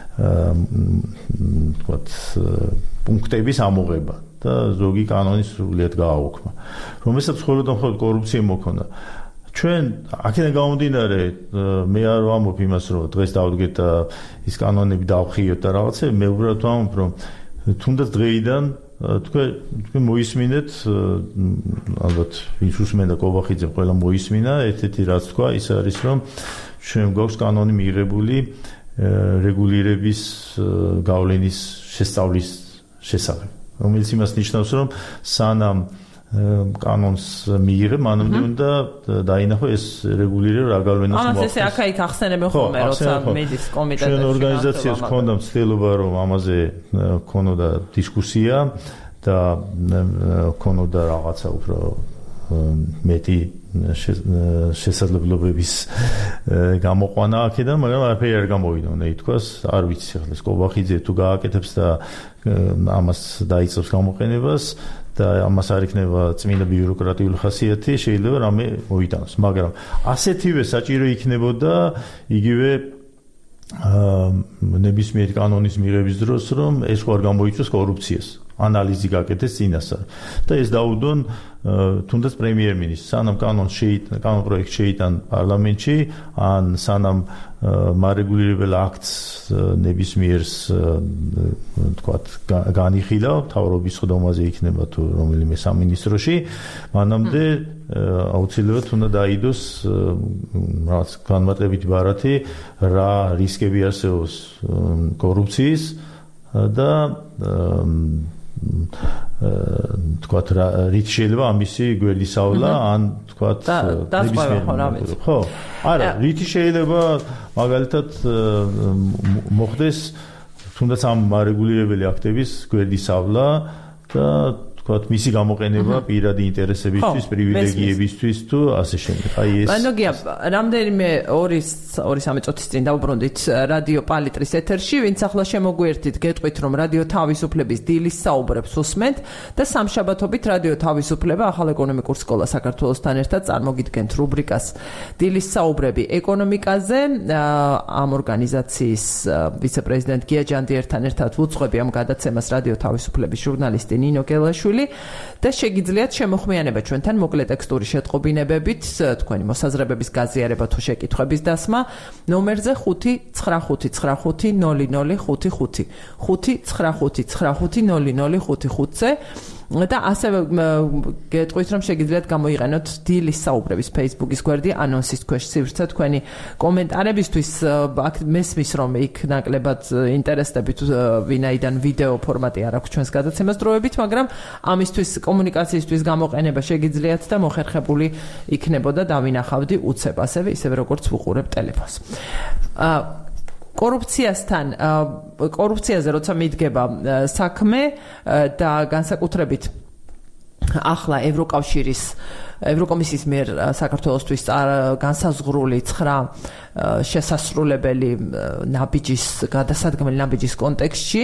თქვათ, პუნქტების ამოღება და ზოგი კანონის სრულიად გააუქმა. რომელსაც მხოლოდ და მხოლოდ კორუფცია მოქონდა. ჩვენ აქედან გამომდინარე, მე არ ვამბობ იმას, რომ დღეს დავდგეთ და ის კანონები დავხიოთ და რაღაცა, მე უბრალოდ ვამბობ, რომ თუნდაც დღეიდან თქვენ თქვენ მოისმინეთ, ალბათ ვინც უსმენდა კობახიძემ ყველა მოისმინა, ერთ-ერთი რაც თქვა, ის არის, რომ ჩვენ გვაქვს კანონი მიღებული რეგულირების გავლენის შესწავლის შესახებ, რომელიც იმას ნიშნავს, რომ სანამ კანონს მიიღებ, მანამდე უნდა დაინახო ეს რეგულირება რა გავლენას მოაქვს. ამას ესე აქა-იქ ახსენებენ ხოლმე, როცა მედის კომიტეტებში. ჩვენ ორგანიზაციას ჰქონდა მცდელობა, რომ ამაზე ჰქონოდა დისკუსია და ჰქონოდა რაღაცა უფრო მეტი შესაძლებლობების გამოყვანა აქედან, მაგრამ არაფერი არ გამოვიდა, უნდა ითქვას, არ ვიცი ახლა კობახიძე თუ გააკეთებს და ამას დაიწყებს გამოყენებას და ამას არ იქნება წმინდა ბიუროკრატიული ხასიათი, შეიძლება რამე მოიტანოს, მაგრამ ასეთივე საჭირო იქნებოდა იგივე ნებისმიერი კანონის მიღების დროს, რომ ეს ხარ გამოიწვევს კორუფციას. ანალიზი გაკეთეს წინასწარ და ეს დაუდონ თუნდაც პრემიერ-მინისტრს, სანამ კანონს შეიტანა, კანონ პროექტს შეიტანა პარლამენტში, ან სანამ მარეგულირებელ აქტს ნებისმიერს თქვათ განიხილა, მთავრობის ხდომაზე იქნება თუ რომელიმე სამინისტროში, მანამდე აუცილებლად უნდა დაიდოს რაღაც განმარტებითი ბარათი, რა რისკები არსებობს კორუფციის და თქვათ რით შეიძლება ამისი გვერდისავლა ან თქვათ ნებისმიერ ხო არა რითი შეიძლება მაგალითად მოხდეს თუნდაც ამ მარეგულირებელი აქტების გვერდისავლა და თქვათ მისი გამოყენება პირადი ინტერესებისთვის, პრივილეგიებისთვის თუ ასე შემდეგ. აი ეს მანოგია რამდენიმე ორი სამი წუთის წინ დავუბრუნდით რადიო პალიტრის ეთერში, ვინც ახლა შემოგვიერთით, გეტყვით რომ რადიო თავისუფლების დილის საუბრებს უსმენთ და სამშაბათობით რადიო თავისუფლება ახალ ეკონომიკურ სკოლას საქართველოსთან ერთად წარმოგიდგენთ რუბრიკას დილის საუბრები ეკონომიკაზე. ამ ორგანიზაციის ვიცე-პრეზიდენტ გია ჯანდიერთან ერთად ვუძღვები ამ გადაცემას რადიო თავისუფლების ჟურნალისტი ნინო გელაშვილი და შეგიძლიათ შემოხმიანება ჩვენთან მოკლე ტექსტური შეტყობინებებით, თქვენი მოსაზრებების გაზიარება თუ შეკითხვების დასმა ნომერზე ხუთი ცხრა ხუთი ცხრა ხუთი ნული ნული ხუთი ხუთი ხუთი ცხრა ხუთი ცხრა ხუთი ნული ნული ხუთი ხუთზე და ასევე გეტყვით რომ შეგიძლიათ გამოიყენოთ დილის საუბრების Facebook-ის გვერდი ანონსის ქვეშ სივრცე თქვენი კომენტარებისთვის. აქ მესმის რომ იქ ნაკლებად ინტერესდებით ვინაიდან ვიდეო ფორმატი არ აქვს ჩვენს გადაცემას დროებით, მაგრამ ამისთვის კომუნიკაციისთვის გამოყენება შეგიძლიათ და მოხერხებული იქნებოდა დავინახავდი უცებ ასევე ისევე როგორც ვუყურებ ტელეფონს. კორუფციასთან კორუფციაზე როცა მიდგება საქმე და განსაკუთრებით ახლა ევროკავშირის ევროკომისიის მიერ საქართველოსთვის განსაზღვრული ცხრა შესასრულებელი ნაბიჯის გადასადგმელი ნაბიჯის კონტექსტში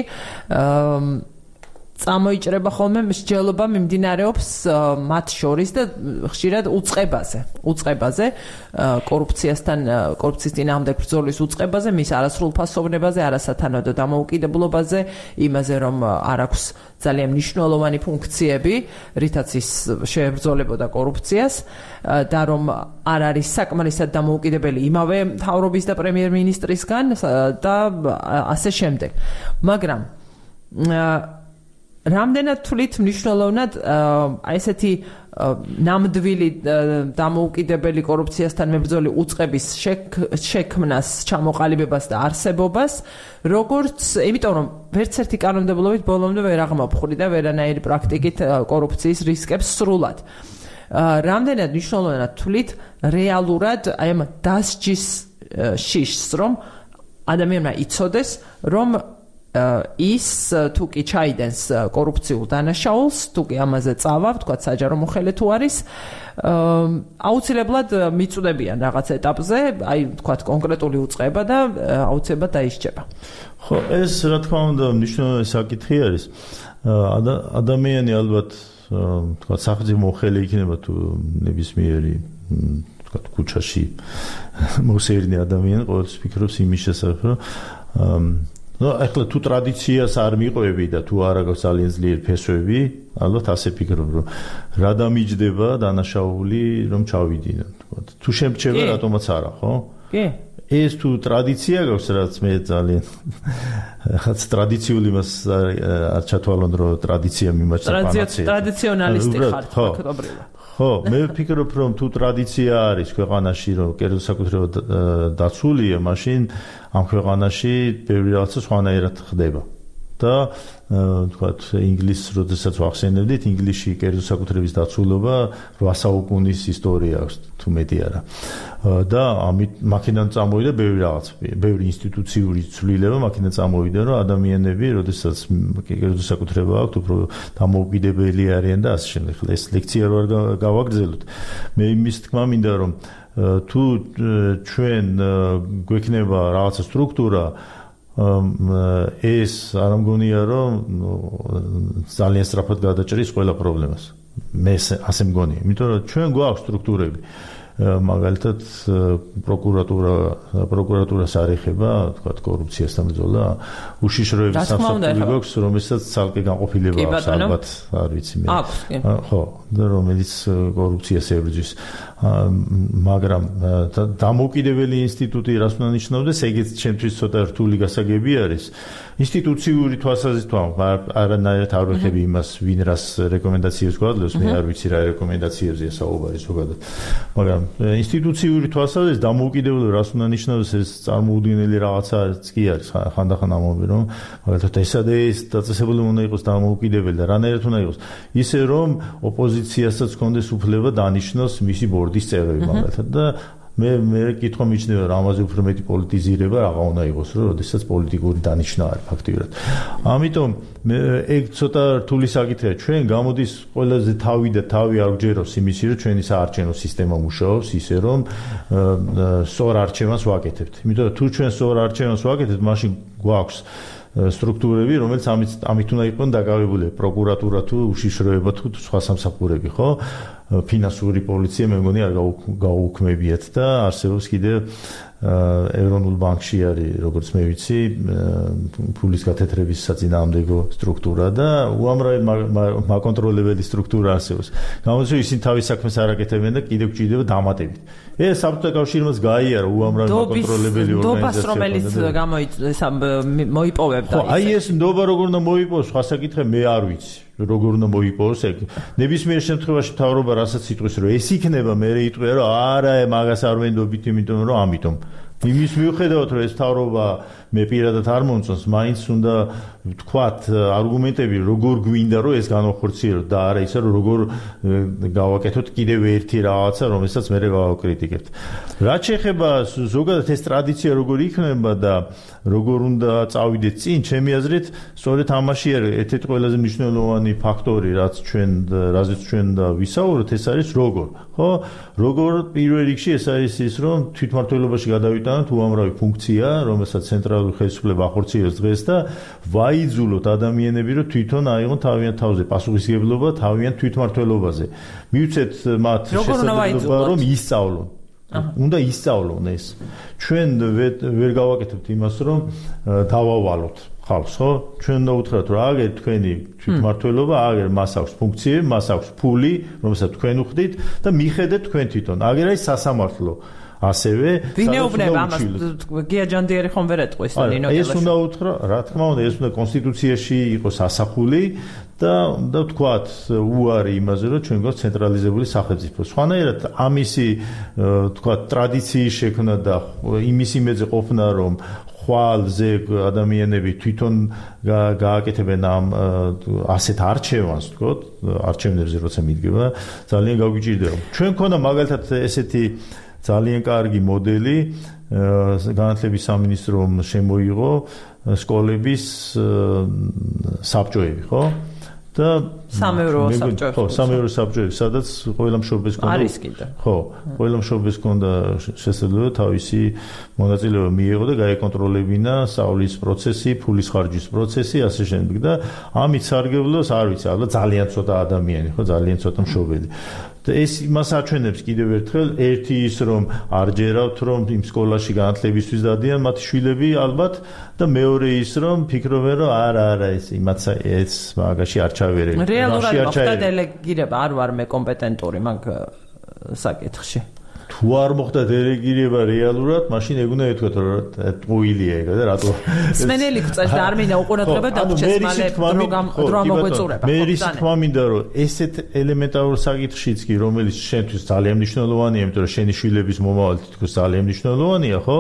წამოიჭრება ხოლმე მსჯელობა მიმდინარეობს მათ შორის და ხშირად უწყებაზე, უწყებაზე კორუფციასთან, კორუფციის წინააღმდეგ ბრძოლის უწყებაზე, მის არასრულ ფასოვნებაზე, არასათანადო დამოუკიდებლობაზე, იმაზე რომ არ აქვს ძალიან მნიშვნელოვანი ფუნქციები, რითაც ის შეებრძოლებოდა კორუფციას და რომ არ არის საკმარისად დამოუკიდებელი იმავე მთავრობის და პრემიერ-მინისტრისგან და ასე შემდეგ. მაგრამ რამდენად თვლით მნიშვნელოვნად აი ესეთი ნამდვილი დამოუკიდებელი კორუფციასთან მებრძოლი უწყების შექმნას, ჩამოყალიბებას და არსებობას, როგორც იმიტომ რომ ვერც ერთი კანონმდებლობით ბოლომდე ვერ აღმოფხვრიდა ვერანაირი პრაქტიკით კორუფციის რისკებს სრულად. რამდენად მნიშვნელოვნად თვლით რეალურად აი ამ დასჯის შიშს, რომ ადამიანმა იცოდეს, რომ ის თუ კი ჩაიდენს კორუფციულ დანაშაულს, თუ კი ამაზე წავა, თქვა საჯარო მოხელე თუ არის, აუცილებლად მიწვდებიან რაღაც ეტაპზე, აი თქვა კონკრეტული უწყება და აუცილებლად დაისჯება. ხო, ეს რა თქმა უნდა მნიშვნელოვანი საკითხი არის. ადამიანი ალბათ თქვა სახელმწიფო მოხელე იქნება თუ ნებისმიერი თქვა ქუჩაში მოსერნი ადამიანი ყოველთვის ფიქრობს იმის შესახებ, რომ ну, ახლა თუ ტრადიციას არ მიყვები და თუ არა გაქვს ძალიან ძლიერი ფესვები, ალბათ ასე ფიქრობ, რომ რა დამიჯდება დანაშაული, რომ ჩავიდინო, თქვა. თუ შემრჩება, რატომაც არა, ხო? კი. ეს თუ ტრადიცია გაქვს, რაც მე ძალიან ხაც ტრადიციული მას არ ჩათვალონ, რომ ტრადიცია მიმაჩნდა პანაცეა. ტრადიციონალისტი ხარ, ფაქტობრივად. ხო, მე ვფიქრობ, რომ თუ ტრადიცია არის ქვეყანაში, რომ კერძო საკუთრება დაცულია, მაშინ ამ ქვეყანაში ბევრი რაღაცა სხვანაირად ხდება. და თქვათ, ინგლისს როდესაც ვახსენებდით, ინგლისში კერძო საკუთრების დაცულობა რვა საუკუნის ისტორია აქვს, თუ მეტი არა. და ამით მაქედან წამოვიდა ბევრი რაღაც, ბევრი ინსტიტუციური ცვლილება მაქედან წამოვიდა, რომ ადამიანები, როდესაც კერძო საკუთრება აქვთ, უფრო დამოუკიდებელი არიან და ასე შემდეგ. ეს ლექცია რო არ გავაგრძელოთ. მე იმის თქმა მინდა, რომ თუ ჩვენ გვექნება რაღაცა სტრუქტურა, ეს არ მგონია, რომ ძალიან სწრაფად გადაჭრის ყველა პრობლემას. მე ასე მგონია, იმიტომ რომ ჩვენ გვაქვს სტრუქტურები. მაგალითად პროკურატურა პროკურატურას არ ეხება, თქვათ, კორუფციასთან ბრძოლა, უშიშროების სამსახური გვაქვს, რომელსაც ცალკე განყოფილება აქვს, ალბათ არ ვიცი მე. ხო, და რომელიც კორუფციას ებრძვის. მაგრამ დამოუკიდებელი ინსტიტუტი რას უნდა ნიშნავდეს, ეგეც ჩემთვის ცოტა რთული გასაგები არის. ინსტიტუციური თვალსაზრისით არანაირად არ ვეხები იმას, ვინ რას რეკომენდაციებს გვაძლევს, მე არ ვიცი რა რეკომენდაციებზეა საუბარი ზოგადად. მაგრამ ინსტიტუციური თვალსაზრისით დამოუკიდებელი რას უნდა ნიშნავდეს, ეს წარმოუდგენელი რაღაცაც კი არის. ხანდახან ამბობენ, რომ მაგალითად ესა და ეს დაწესებული უნდა იყოს დამოუკიდებელი და რანაირად უნდა იყოს. ისე რომ ოპოზიციასაც ჰქონდეს უფლება დანიშნოს მისი ბორდის წევრები მაგალითად და მე მე კითხვა მიჩნევა, რომ ამაზე უფრო მეტი პოლიტიზირება რაღა უნდა იყოს, რომ როდესაც პოლიტიკური დანიშნა არის ფაქტიურად. ამიტომ მე ეგ ცოტა რთული საკითხია. ჩვენ გამოდის ყველაზე თავი და თავი არ გჯეროს იმისი, რომ ჩვენი საარჩევნო სისტემა მუშაობს ისე, რომ სწორ არჩევანს ვაკეთებთ. იმიტომ რომ თუ ჩვენ სწორ არჩევანს ვაკეთებთ, მაშინ გვაქვს სტრუქტურები, რომელიც ამით ამით უნდა იყოს დაკავებული, პროკურატურა თუ უშიშროება თუ სხვა სამსახურები, ხო? ფინანსური პოლიცია მე მგონი არ გაუქმებიათ და არსებობს კიდევ ეროვნულ ბანკში არის, როგორც მე ვიცი, ფულის გათეთრების საწინააღმდეგო სტრუქტურა და უამრავი მაკონტროლებელი სტრუქტურა არსებობს. გამოდის, ისინი თავის საქმეს არ აკეთებენ და კიდევ გჭირდება დამატებით. ეს საბჭოთა კავშირმაც გაიარა უამრავი მაკონტროლებელი ორგანიზაცია. რომელიც გამოიწვევს მოიპოვებდა. აი ეს ნდობა როგორ უნდა მოიპოვოს, სხვა საკითხი მე არ ვიცი. როგორ უნდა მოიპოვოს ეგ. ნებისმიერ შემთხვევაში მთავრობა რასაც იტყვის, რომ ეს იქნება, მე იტყვია, რომ არა, მაგას არ ვენდობით, იმიტომ რომ ამიტომ. იმის მიუხედავად, რომ ეს მთავრობა მე პირადად არ მომწონს, მაინც უნდა ვთქვათ არგუმენტები, როგორ გვინდა, რომ ეს განახორციელოთ და არა ისე, რომ როგორ გავაკეთოთ კიდევ ერთი რაღაცა, რომელსაც მე გავაკრიტიკებთ. რაც შეეხება ზოგადად ეს ტრადიცია როგორ იქნება და როგორ უნდა წავიდეთ წინ, ჩემი აზრით, სწორედ ამაში არის ერთ-ერთი ყველაზე მნიშვნელოვანი ფაქტორი, რაც ჩვენ რაზეც ჩვენ და ვისაუბროთ, ეს არის როგორ, ხო? როგორ პირველ რიგში ეს არის ის, რომ თვითმმართველობაში გადავიტანოთ უამრავი ფუნქცია, რომელსაც ცენტრალური ხელისუფლება ახორციელებს დღეს და ვაიძულოთ ადამიანები, რომ თვითონ აიღონ თავიანთ თავზე პასუხისმგებლობა თავიანთ თვითმმართველობაზე. მივცეთ მათ შესაძლებლობა, რომ ისწავლონ. უნდა ისწავლონ ეს. ჩვენ ვერ გავაკეთებთ იმას, რომ დავავალოთ ხალხს, ხო? ჩვენ უნდა უთხრათ, რომ აგერ თქვენი თვითმმართველობა, აგერ მას აქვს ფუნქციები, მას აქვს ფული, რომელსაც თქვენ უხდით და მიხედეთ თქვენ თვითონ. აგერ არის სასამართლო. ასევე ვინეუბნება ამას გია ჯანდიერი ხომ ვერ ეტყვის და ნინო ეს უნდა უთხრა, რა თქმა უნდა, ეს უნდა კონსტიტუციაში იყოს ასახული და და ვთქვათ უარი იმაზე, რომ ჩვენ გვაქვს ცენტრალიზებული სახელმწიფო. სხვანაირად ამისი ვთქვათ ტრადიციის შექმნა და იმის იმედზე ყოფნა, რომ ხვალზე ადამიანები თვითონ გააკეთებენ ამ ასეთ არჩევანს, თქო, არჩევნებზე როცა მიდგება, ძალიან გაგვიჭირდება. ჩვენ ქონა მაგალითად ესეთი ძალიან კარგი მოდელი განათლების სამინისტრომ შემოიღო სკოლების საბჭოები, ხო? და სამეურო საბჭოები. ხო, სამეურო საბჭოები, სადაც ყველა მშობელს ჰქონდა. არის კიდე. ხო, ყველა მშობელს ჰქონდა შესაძლებლობა თავისი მონაწილეობა მიიღო და გაეკონტროლებინა სწავლის პროცესი, ფულის ხარჯვის პროცესი, ასე შემდეგ და ამით სარგებლობს, არ ვიცი, ალბათ ძალიან ცოტა ადამიანი, ხო, ძალიან ცოტა მშობელი. და ეს იმას აჩვენებს კიდევ ერთხელ, ერთი ის რომ არ ჯერავთ რომ იმ სკოლაში განათლებისთვის დადიან მათი შვილები ალბათ და მეორე ის რომ ფიქრობენ რომ არა არა ეს იმაც ეს მაგაში არ ჩავერე. რეალურად მოხდა დელეგირება, არ ვარ მე კომპეტენტური მაგ საკითხში. თუ არ მოხდა დელეგირება რეალურად, მაშინ ეგუნა ეთქვათ რომ ტყუილია ეგა და რატო სმენელი გწევს და არ მინდა უყურადღება დაგვრჩეს მალე დრო ამოგვეწურება. მე ის თქმა მინდა რომ ესეთ ელემენტარულ საკითხშიც კი რომელიც შენთვის ძალიან მნიშვნელოვანია, იმიტომ რომ შენი შვილების მომავალი თითქოს ძალიან მნიშვნელოვანია, ხო?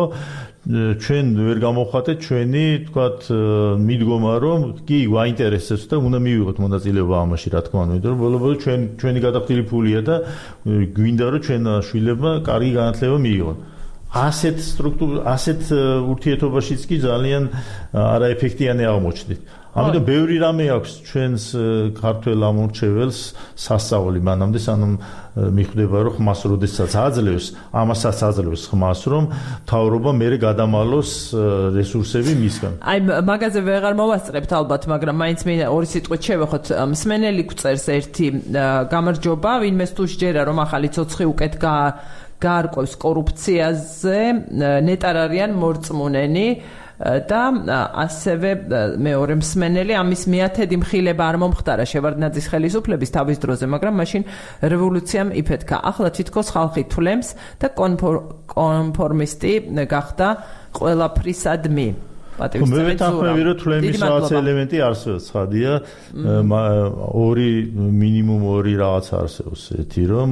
ჩვენ ვერ გამოვხატეთ ჩვენი, თქვათ, მიდგომა რომ კი გვაინტერესებს და უნდა მივიღოთ მონაწილეობა ამაში, რა თქმა უნდა, იმიტომ რომ ბოლო-ბოლო ჩვენ ჩვენი გადახდილი ფულია და გვინდა რომ ჩვენ შვილებმა კარგი განათლება მიიღონ. ასეთ სტრუქტურა, ასეთ ურთიერთობაშიც კი ძალიან არაეფექტიანი აღმოჩნდით. ამიტომ ბევრი რამე აქვს ჩვენს ქართველ ამორჩეველს სასწაული მანამდე სანამ მიხვდება რომ ხმას როდესაც აძლევს, ამასაც აძლევს ხმას რომ მთავრობა მერე გადამალოს რესურსები მისგან. აი მაგაზე ვეღარ მოვასწრებთ ალბათ, მაგრამ მაინც მე ორი სიტყვით შევეხოთ. მსმენელი გვწერს ერთი გამარჯობა, ვინმეს თუ შეჯერა რომ ახალი ცოცხი უკეთ გაარკვევს კორუფციაზე, ნეტარ არიან მორწმუნენი და ასევე მეორე მსმენელი ამის მეათედი მხილება არ მომხდარა შევარდნაძის ხელისუფლების თავის დროზე, მაგრამ მაშინ რევოლუციამ იფეთქა. ახლა თითქოს ხალხი თვლემს და კონფორმისტი გახდა ყველაფრისადმი. მე ვეთანხმები რომ თვლემის რაღაც ელემენტი არსებობს, ხადია, ორი მინიმუმ ორი რაღაც არსებობს. ერთი რომ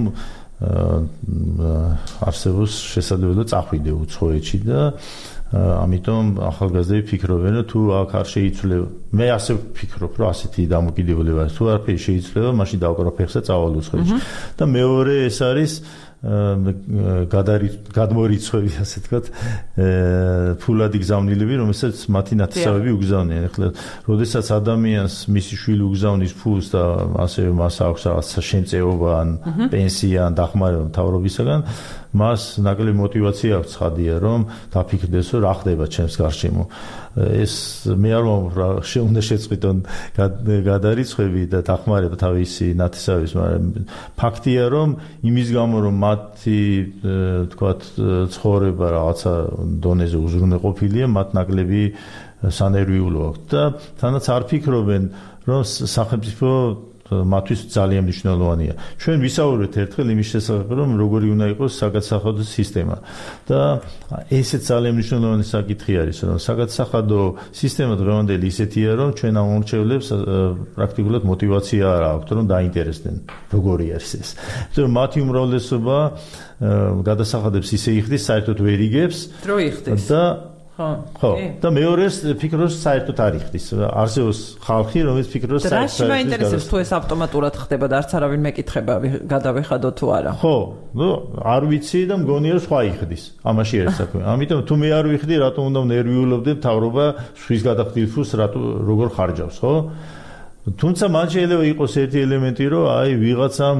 არსებობს შესაძლებლობა წახვიდე უცხოეთში და ამიტომ ახალგაზრდები ფიქრობენ რომ თუ აქ არ შეიცვლება, მე ასე ვფიქრობ რომ ასეთი დამოკიდებულება თუ არაფერი შეიცვლება, მაშინ დავკრო ფეხს და წავალ უცხოეთში. და მეორე ეს არის გადმორიცხვები, ასე ვთქვათ, ფულადი გზავნილები, რომელსაც მათი ნათესავები უგზავნიან. ეხლა, როდესაც ადამიანს მისი შვილი უგზავნის ფულს და ასევე მას აქვს რაღაცა შემწეობა ან პენსია ან დახმარება მთავრობისაგან, მას ნაკლები მოტივაცია აქვს, ცხადია, რომ დაფიქრდეს, რომ რა ხდება ჩემს გარშემო. ეს მე არ მომხრა, უნდა შეწყვიტონ გადარიცხვები და დახმარება თავისი ნათესავების, მაგრამ ფაქტია, რომ იმის გამო, რომ მათი, თქვათ, ცხოვრება რაღაცა დონეზე უზრუნველყოფილია, მათ ნაკლები სანერვიულო აქვს და თანაც არ ფიქრობენ, რომ სახელმწიფო მათთვის ძალიან მნიშვნელოვანია. ჩვენ ვისაუბრეთ ერთხელ იმის შესახებ, რომ როგორი უნდა იყოს საგადსახადო სისტემა. და ესეც ძალიან მნიშვნელოვანი საკითხი არის, რომ საგადსახადო სისტემა დღევანდელი ისეთია, რომ ჩვენ ამორჩევლებს პრაქტიკულად მოტივაცია არ აქვთ, რომ დაინტერესდნენ, როგორი არის ეს. იმიტომ რომ მათი უმრავლესობა გადასახადებს ისე იხდის, საერთოდ ვერ იგებს. დრო იხდის. და ხო, და მეორეს ფიქრობს საერთოდ არ იხდის. არსებობს ხალხი, რომელიც ფიქრობს საერთოდ. რაში მაინტერესებს თუ ეს ავტომატურად ხდება და არც არავინ მეკითხება გადავეხადო თუ არა. ხო, ნუ არ ვიცი და მგონია რომ სხვა იხდის. ამაში არის საქმე. ამიტომ თუ მე არ ვიხდი, რატომ უნდა ნერვიულობდე მთავრობა სვის გადახდილ ფულს რატო როგორ ხარჯავს, ხო? თუმცა მან შეიძლება იყოს ერთი ელემენტი, რომ აი ვიღაცამ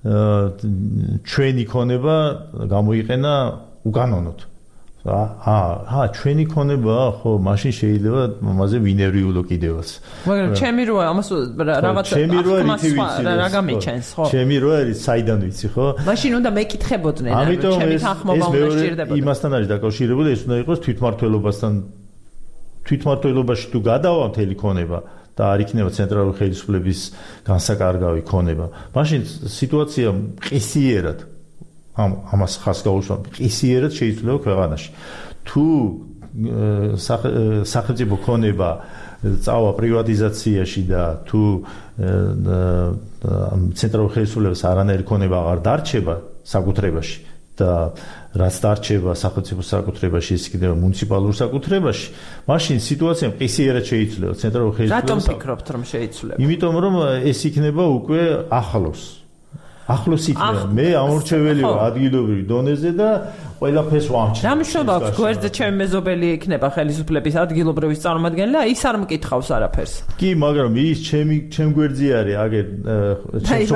ჩვენი ქონება გამოიყენა უკანონოდ. აა, ჩვენი ქონება, ხო, მაშინ შეიძლება ამაზე ვინერვიულო კიდევაც. მაგრამ ჩემი როა, ამას რაღაც რა გამიჩენს, ხო? ჩემი როა არის საიდან ვიცი, ხო? მაშინ უნდა მეკითხებოდნენ, ჩემი თანხმობა უნდა სჭირდებოდა. იმასთან არის დაკავშირებული, ეს უნდა იყოს თვითმმართველობასთან. თვითმმართველობაში თუ გადავა მთელი ქონება და არ იქნება ცენტრალური ხელისუფლების განსაკარგავი ქონება, მაშინ სიტუაცია მყისიერად ამ ამას ხას გაუშვამ ყისიერად შეიძლება ქვეყანაში. თუ სახელმწიფო ქონება წავა პრივატიზაციაში და თუ ცენტრალური ხელისუფლების არანაირი ქონება აღარ დარჩება საკუთრებაში და რაც დარჩება სახელმწიფო საკუთრებაში, ის კიდევ მუნიციპალურ საკუთრებაში, მაშინ სიტუაცია მყისიერად შეიცვლება ცენტრალურ ხელისუფლებას. რატომ ფიქრობთ, რომ შეიცვლება? იმიტომ, რომ ეს იქნება უკვე ახლოს. ახლოს იქნება. მე ამორჩეველი ვარ ადგილობრივ დონეზე და ყველაფერს ვამჩნევ. რა მნიშვნელობა აქვს გვერდზე ჩემი მეზობელი იქნება ხელისუფლების ადგილობრივის წარმომადგენელი და ის არ მკითხავს არაფერს. კი, მაგრამ ის ჩემი ჩემ გვერდზე არის, აგერ ჩემს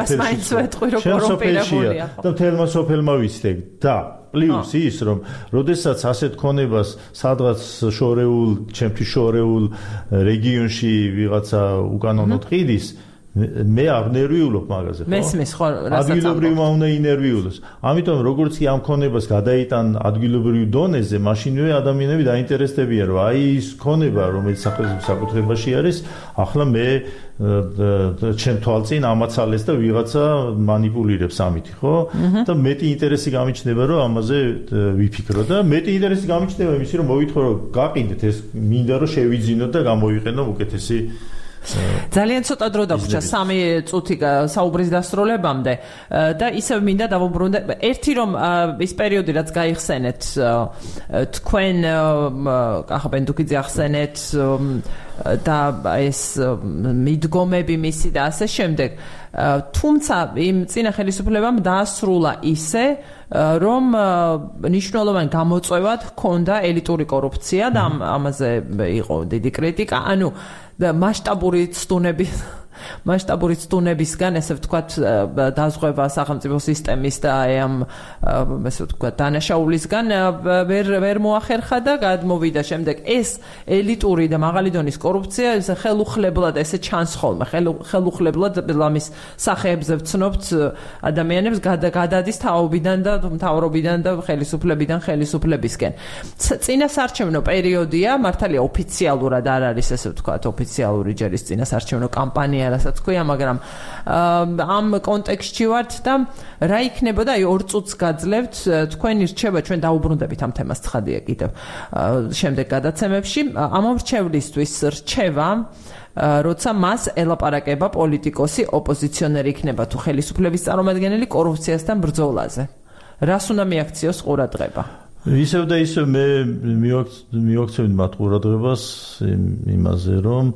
სოფელშია. და თელმა სოფელმა ვიცდე და პლუს ის, რომ როდესაც ასეთ ქონებას სადღაც შორეულ, ჩემთვის შორეულ რეგიონში ვიღაცა უკანონოდ ყიდის, მე არ ნერვიულობ მაგაზე, ხო? მესმის, ხო, რასაც ადგილობრივმა უნდა ინერვიულოს. ამიტომ როგორც კი ამ ქონებას გადაიტან ადგილობრივ დონეზე, მაშინვე ადამიანები დაინტერესდებიან, რომ აი ის ქონება, რომელიც სახელმწიფო საკუთრებაში არის, ახლა მე ჩემ თვალწინ ამაცალეს და ვიღაცა მანიპულირებს ამით, ხო? და მეტი ინტერესი გამიჩნდება, რომ ამაზე ვიფიქრო და მეტი ინტერესი გამიჩნდება იმისი, რომ მოვითხოვო, რომ გაყიდეთ ეს, მინდა რომ შევიძინოთ და გამოვიყენო უკეთესი ძალიან ცოტა დრო დაგვრჩა სამი წუთი საუბრის დასრულებამდე და ისევ მინდა დავუბრუნდე ერთი რომ ის პერიოდი რაც გაიხსენეთ თქვენ ახაბენ დუკიძე ახსენეთ და ეს მიდგომები მისი და ასე შემდეგ თუმცა იმ წინა ხელისუფლებამ დაასრულა ისე რომ ნიშნულოვან გამოწვევად ჰქონდა ელიტური კორუფცია და ამაზე იყო დიდი კრიტიკა ანუ და მასშტაბური ცდუნების მასშტაბური ცდუნებისგან ესე ვთქვათ დაზღვევა სახელმწიფო სისტემის და ამ ესე ვთქვათ დანაშაულისგან ვერ ვერ მოახერხა და გადმოვიდა შემდეგ ეს ელიტური და მაღალი დონის კორუფცია ეს ხელუხლებლად ესე ჩანს ხოლმე ხელუხლებლად ლამის სახეებზე ვცნობთ ადამიანებს გადადის თაობიდან და მთავრობიდან და ხელისუფლებიდან ხელისუფლებისკენ წინასარჩევნო პერიოდია მართალია ოფიციალურად არ არის ესე ვთქვათ ოფიციალური ჯერის წინასარჩევნო კამპანია რასაც ქვია, მაგრამ ამ კონტექსტში ვართ და რა იქნებოდა, აი ორ წუთს გაძლევთ თქვენი რჩევა, ჩვენ დაუბრუნდებით ამ თემას ცხადია კიდევ შემდეგ გადაცემებში, ამ რჩევლისთვის რჩევა როცა მას ელაპარაკება პოლიტიკოსი, ოპოზიციონერი იქნება თუ ხელისუფლების წარმომადგენელი კორუფციასთან ბრძოლაზე. რას უნდა მიაქციოს ყურადღება? ისევ და ისევ მე მივაქცევთ მათ ყურადღებას იმაზე, რომ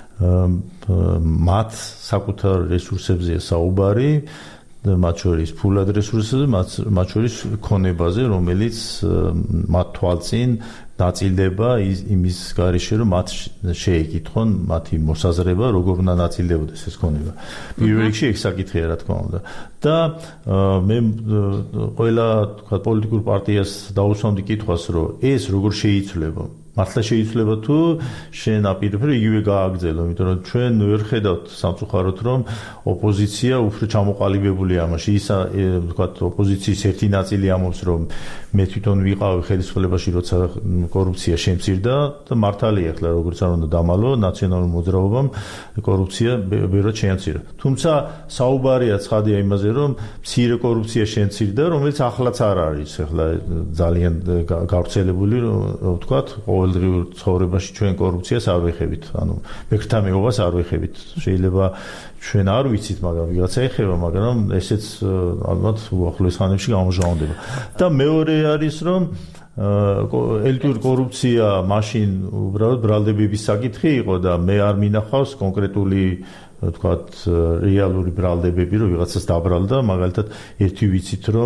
მათ საკუთარ რესურსებზე საუბარი მათ შორის ფულად რესურსებზე მათ შორის ქონებაზე რომელიც მათ თვალწინ ნაწილდება იმის გარეშე რომ მათ შეეკითხონ მათი მოსაზრება როგორ უნდა ნაწილდებოდეს ეს ქონება პირველ რიგში ეს საკითხია რა თქმა უნდა და მე ყველა თქვა პოლიტიკურ პარტიას დაუსვამდი კითხვას რომ ეს როგორ შეიცვლება მართლა შეიძლება თუ შენ აპირებ რომ იგივე გააგრძელო, იმიტომ რომ ჩვენ ვერ ხედავთ სამწუხაროდ რომ ოპოზიცია უფრო ჩამოყალიბებულია ამაში. ის ვთქვათ ოპოზიციის ერთი ნაწილი ამბობს რომ მე თვითონ ვიყავი ხელისუფლებაში, როცა კორუფცია შემცირდა და მართალია ახლა როგორც არ უნდა დამალო ნაციონალურ მოძრაობამ კორუფცია ბევრად შეამცირა. თუმცა საუბარია ცხადია იმაზე რომ მცირე კორუფცია შემცირდა, რომელიც ახლაც არ არის ახლა ძალიან გავრცელებული ვთქვათ ყოველდღიურ ცხოვრებაში ჩვენ კორუფციას არ ვეხებით, ანუ მეკრთა მეობას არ ვეხებით. შეიძლება ჩვენ არ ვიცით, მაგრამ ვიღაცა ეხება, მაგრამ ესეც ალბათ უახლოეს ხანებში გამჟღავნდება. და მეორე არის რომ ელიტური კორუფცია მაშინ უბრალოდ ბრალდებების საკითხი იყო და მე არ მინახავს კონკრეტული ვთქვათ რეალური ბრალდებები რომ ვიღაცას დაბრალდა, მაგალითად ერთი ვიცით რომ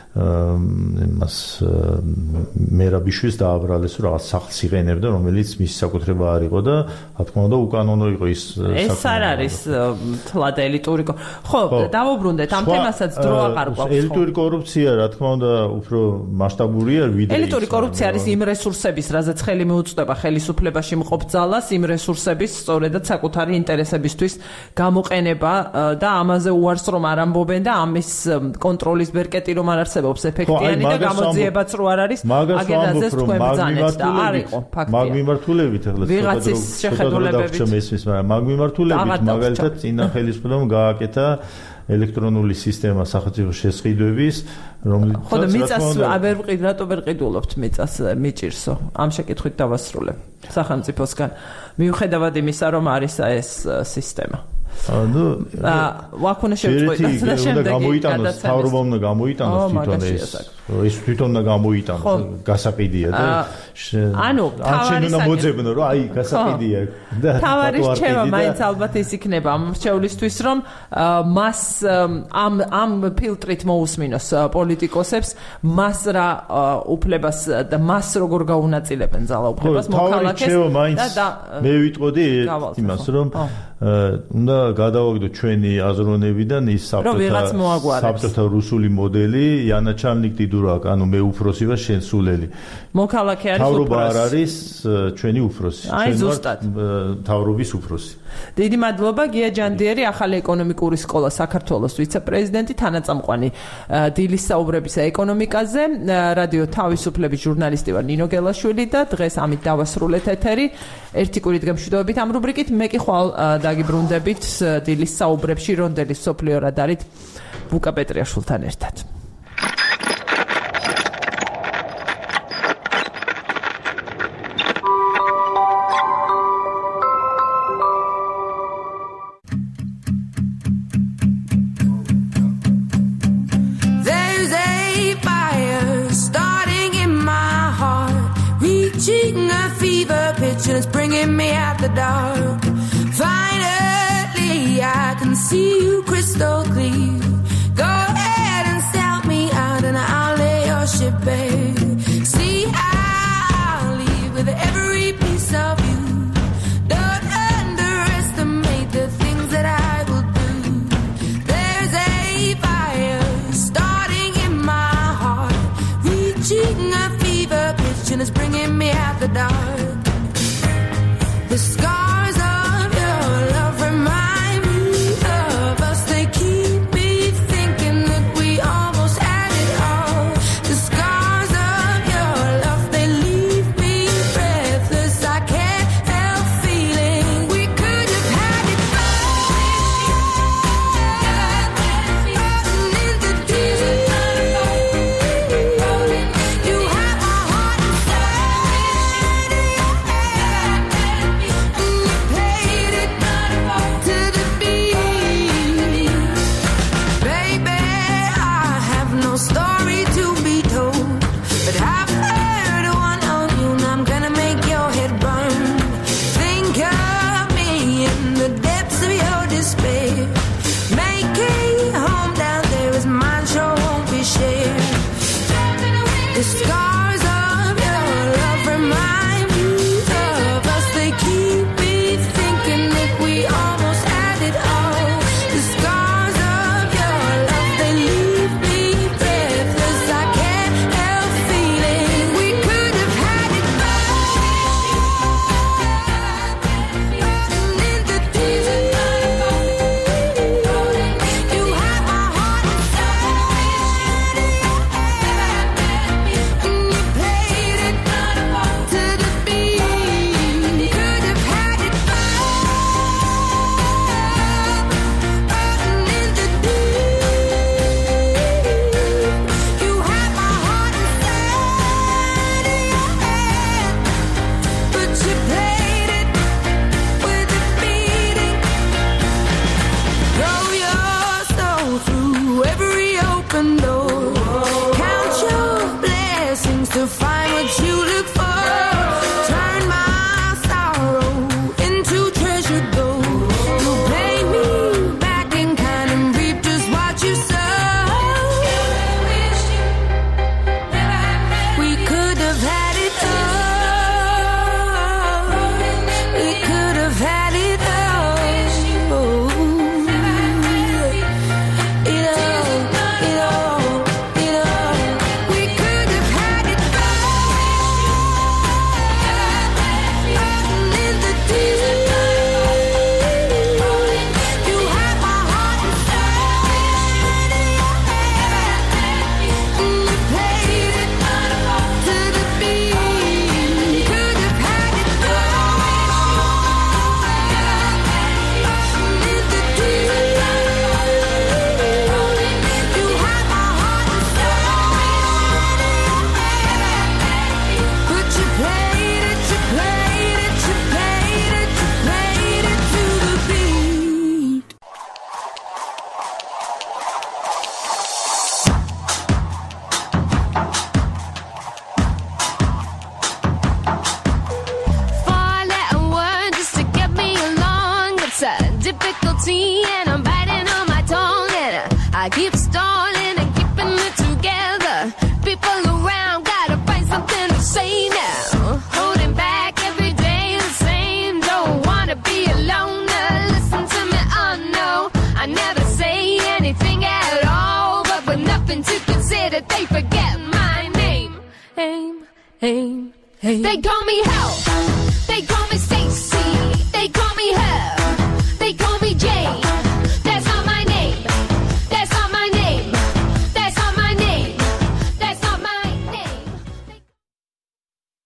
იმას მერაბიშვილს დააბრალეს რომ რაღაც სახლს იყენებდა რომელიც მის საკუთრება არ იყო და რა თქმა უნდა უკანონო იყო ის ეს არ არის თლად ელიტური ხო დავუბრუნდეთ ამ თემასაც დრო აღარ გვაქვს ელიტური კორუფცია რა თქმა უნდა უფრო მასშტაბურია ვიდრე ელიტური კორუფცია არის იმ რესურსების რაზეც ხელი მიუწვდება ხელისუფლებაში მყოფ ძალას იმ რესურსების სწორედად საკუთარი ინტერესებისთვის გამოყენება და ამაზე უარს რომ არ ამბობენ და ამის კონტროლის ბერკეტი რომ არ არსებობს ეფექტიანი და გამოძიებაც რო არ არის აგერაზე თქვენ ბრძანეთ და არ იყო ფაქტია მაგ მიმართულებით ახლა ვიღაცის შეხედულებებით მაგ მიმართულებით მაგალითად წინა ხელისუფლებამ გააკეთა ელექტრონული სისტემა სახელმწიფო შესყიდვების რომელიც ხო და მიწას ვერ ვყიდ რატო ვერ ყიდულობთ მიწას მიჭირსო ამ შეკითხვით დავასრულებ სახელმწიფოსგან მიუხედავად იმისა რომ არის ეს სისტემა ანუ აქ უნდა შევწყვეტოთ და შემდეგ გამოიტანოს თავრობა უნდა გამოიტანოს თვითონ ეს ეს თვითონ უნდა გამოიტანოს გასაყიდია და ანუ თავარი უნდა მოძებნო რომ აი გასაყიდია და თავარი რჩევა მაინც ალბათ ის იქნება ამ რჩევლისთვის რომ მას ამ ამ ფილტრით მოусმინოს პოლიტიკოსებს მას რა უფლებას და მას როგორ გაუნაწილებენ ძალაუფლებას მოქალაქეს და მე ვიტყოდი იმას რომ უნდა გადავაგდო ჩვენი აზროვნებიდან ის საბჭოთა რუსული მოდელი იანაჩალნიკ დიდურაკ ანუ მე უფროსი ვარ შენ სულელი მოქალაქე არის თავრობა არ არის ჩვენი უფროსი ჩვენ ვართ თავრობის უფროსი დიდი მადლობა გია ჯანდიერი ახალი ეკონომიკური სკოლა საქართველოს ვიცე-პრეზიდენტი თანაწამყვანი დილის საუბრებისა ეკონომიკაზე რადიო თავისუფლების ჟურნალისტი ვარ ნინო გელაშვილი და დღეს ამით დავასრულეთ ეთერი ერთი კვირით გამშვიდობებით ამ რუბრიკით მე კი ხვალ დაგიბრუნდებით დილის საუბრებში რონდელის სოფლიო რადარით ბუკა პეტრიაშვილთან ერთად It's bringing me out the dark. Finally, I can see you crystal clear. Go ahead and sell me out, and I'll lay your ship bare. See, I'll leave with every piece of you. Don't underestimate the things that I will do. There's a fire starting in my heart, reaching a fever pitch, and it's bringing me out the dark. The scars of your love remind me of us. They keep me thinking that we almost had it all. The scars of your love, they leave me breathless. I can't help feeling we could have had it rolling into tears. You have my heart inside. see, and I'm biting on my tongue, and I keep stalling and keeping it together. People around gotta find something to say now. Holding back every day the same. Don't wanna be alone. Now listen to me, oh no. I never say anything at all, but with nothing to consider, they forget my name. Aim, aim, aim. They call me Hell. They call me Stacy. They call me Hell.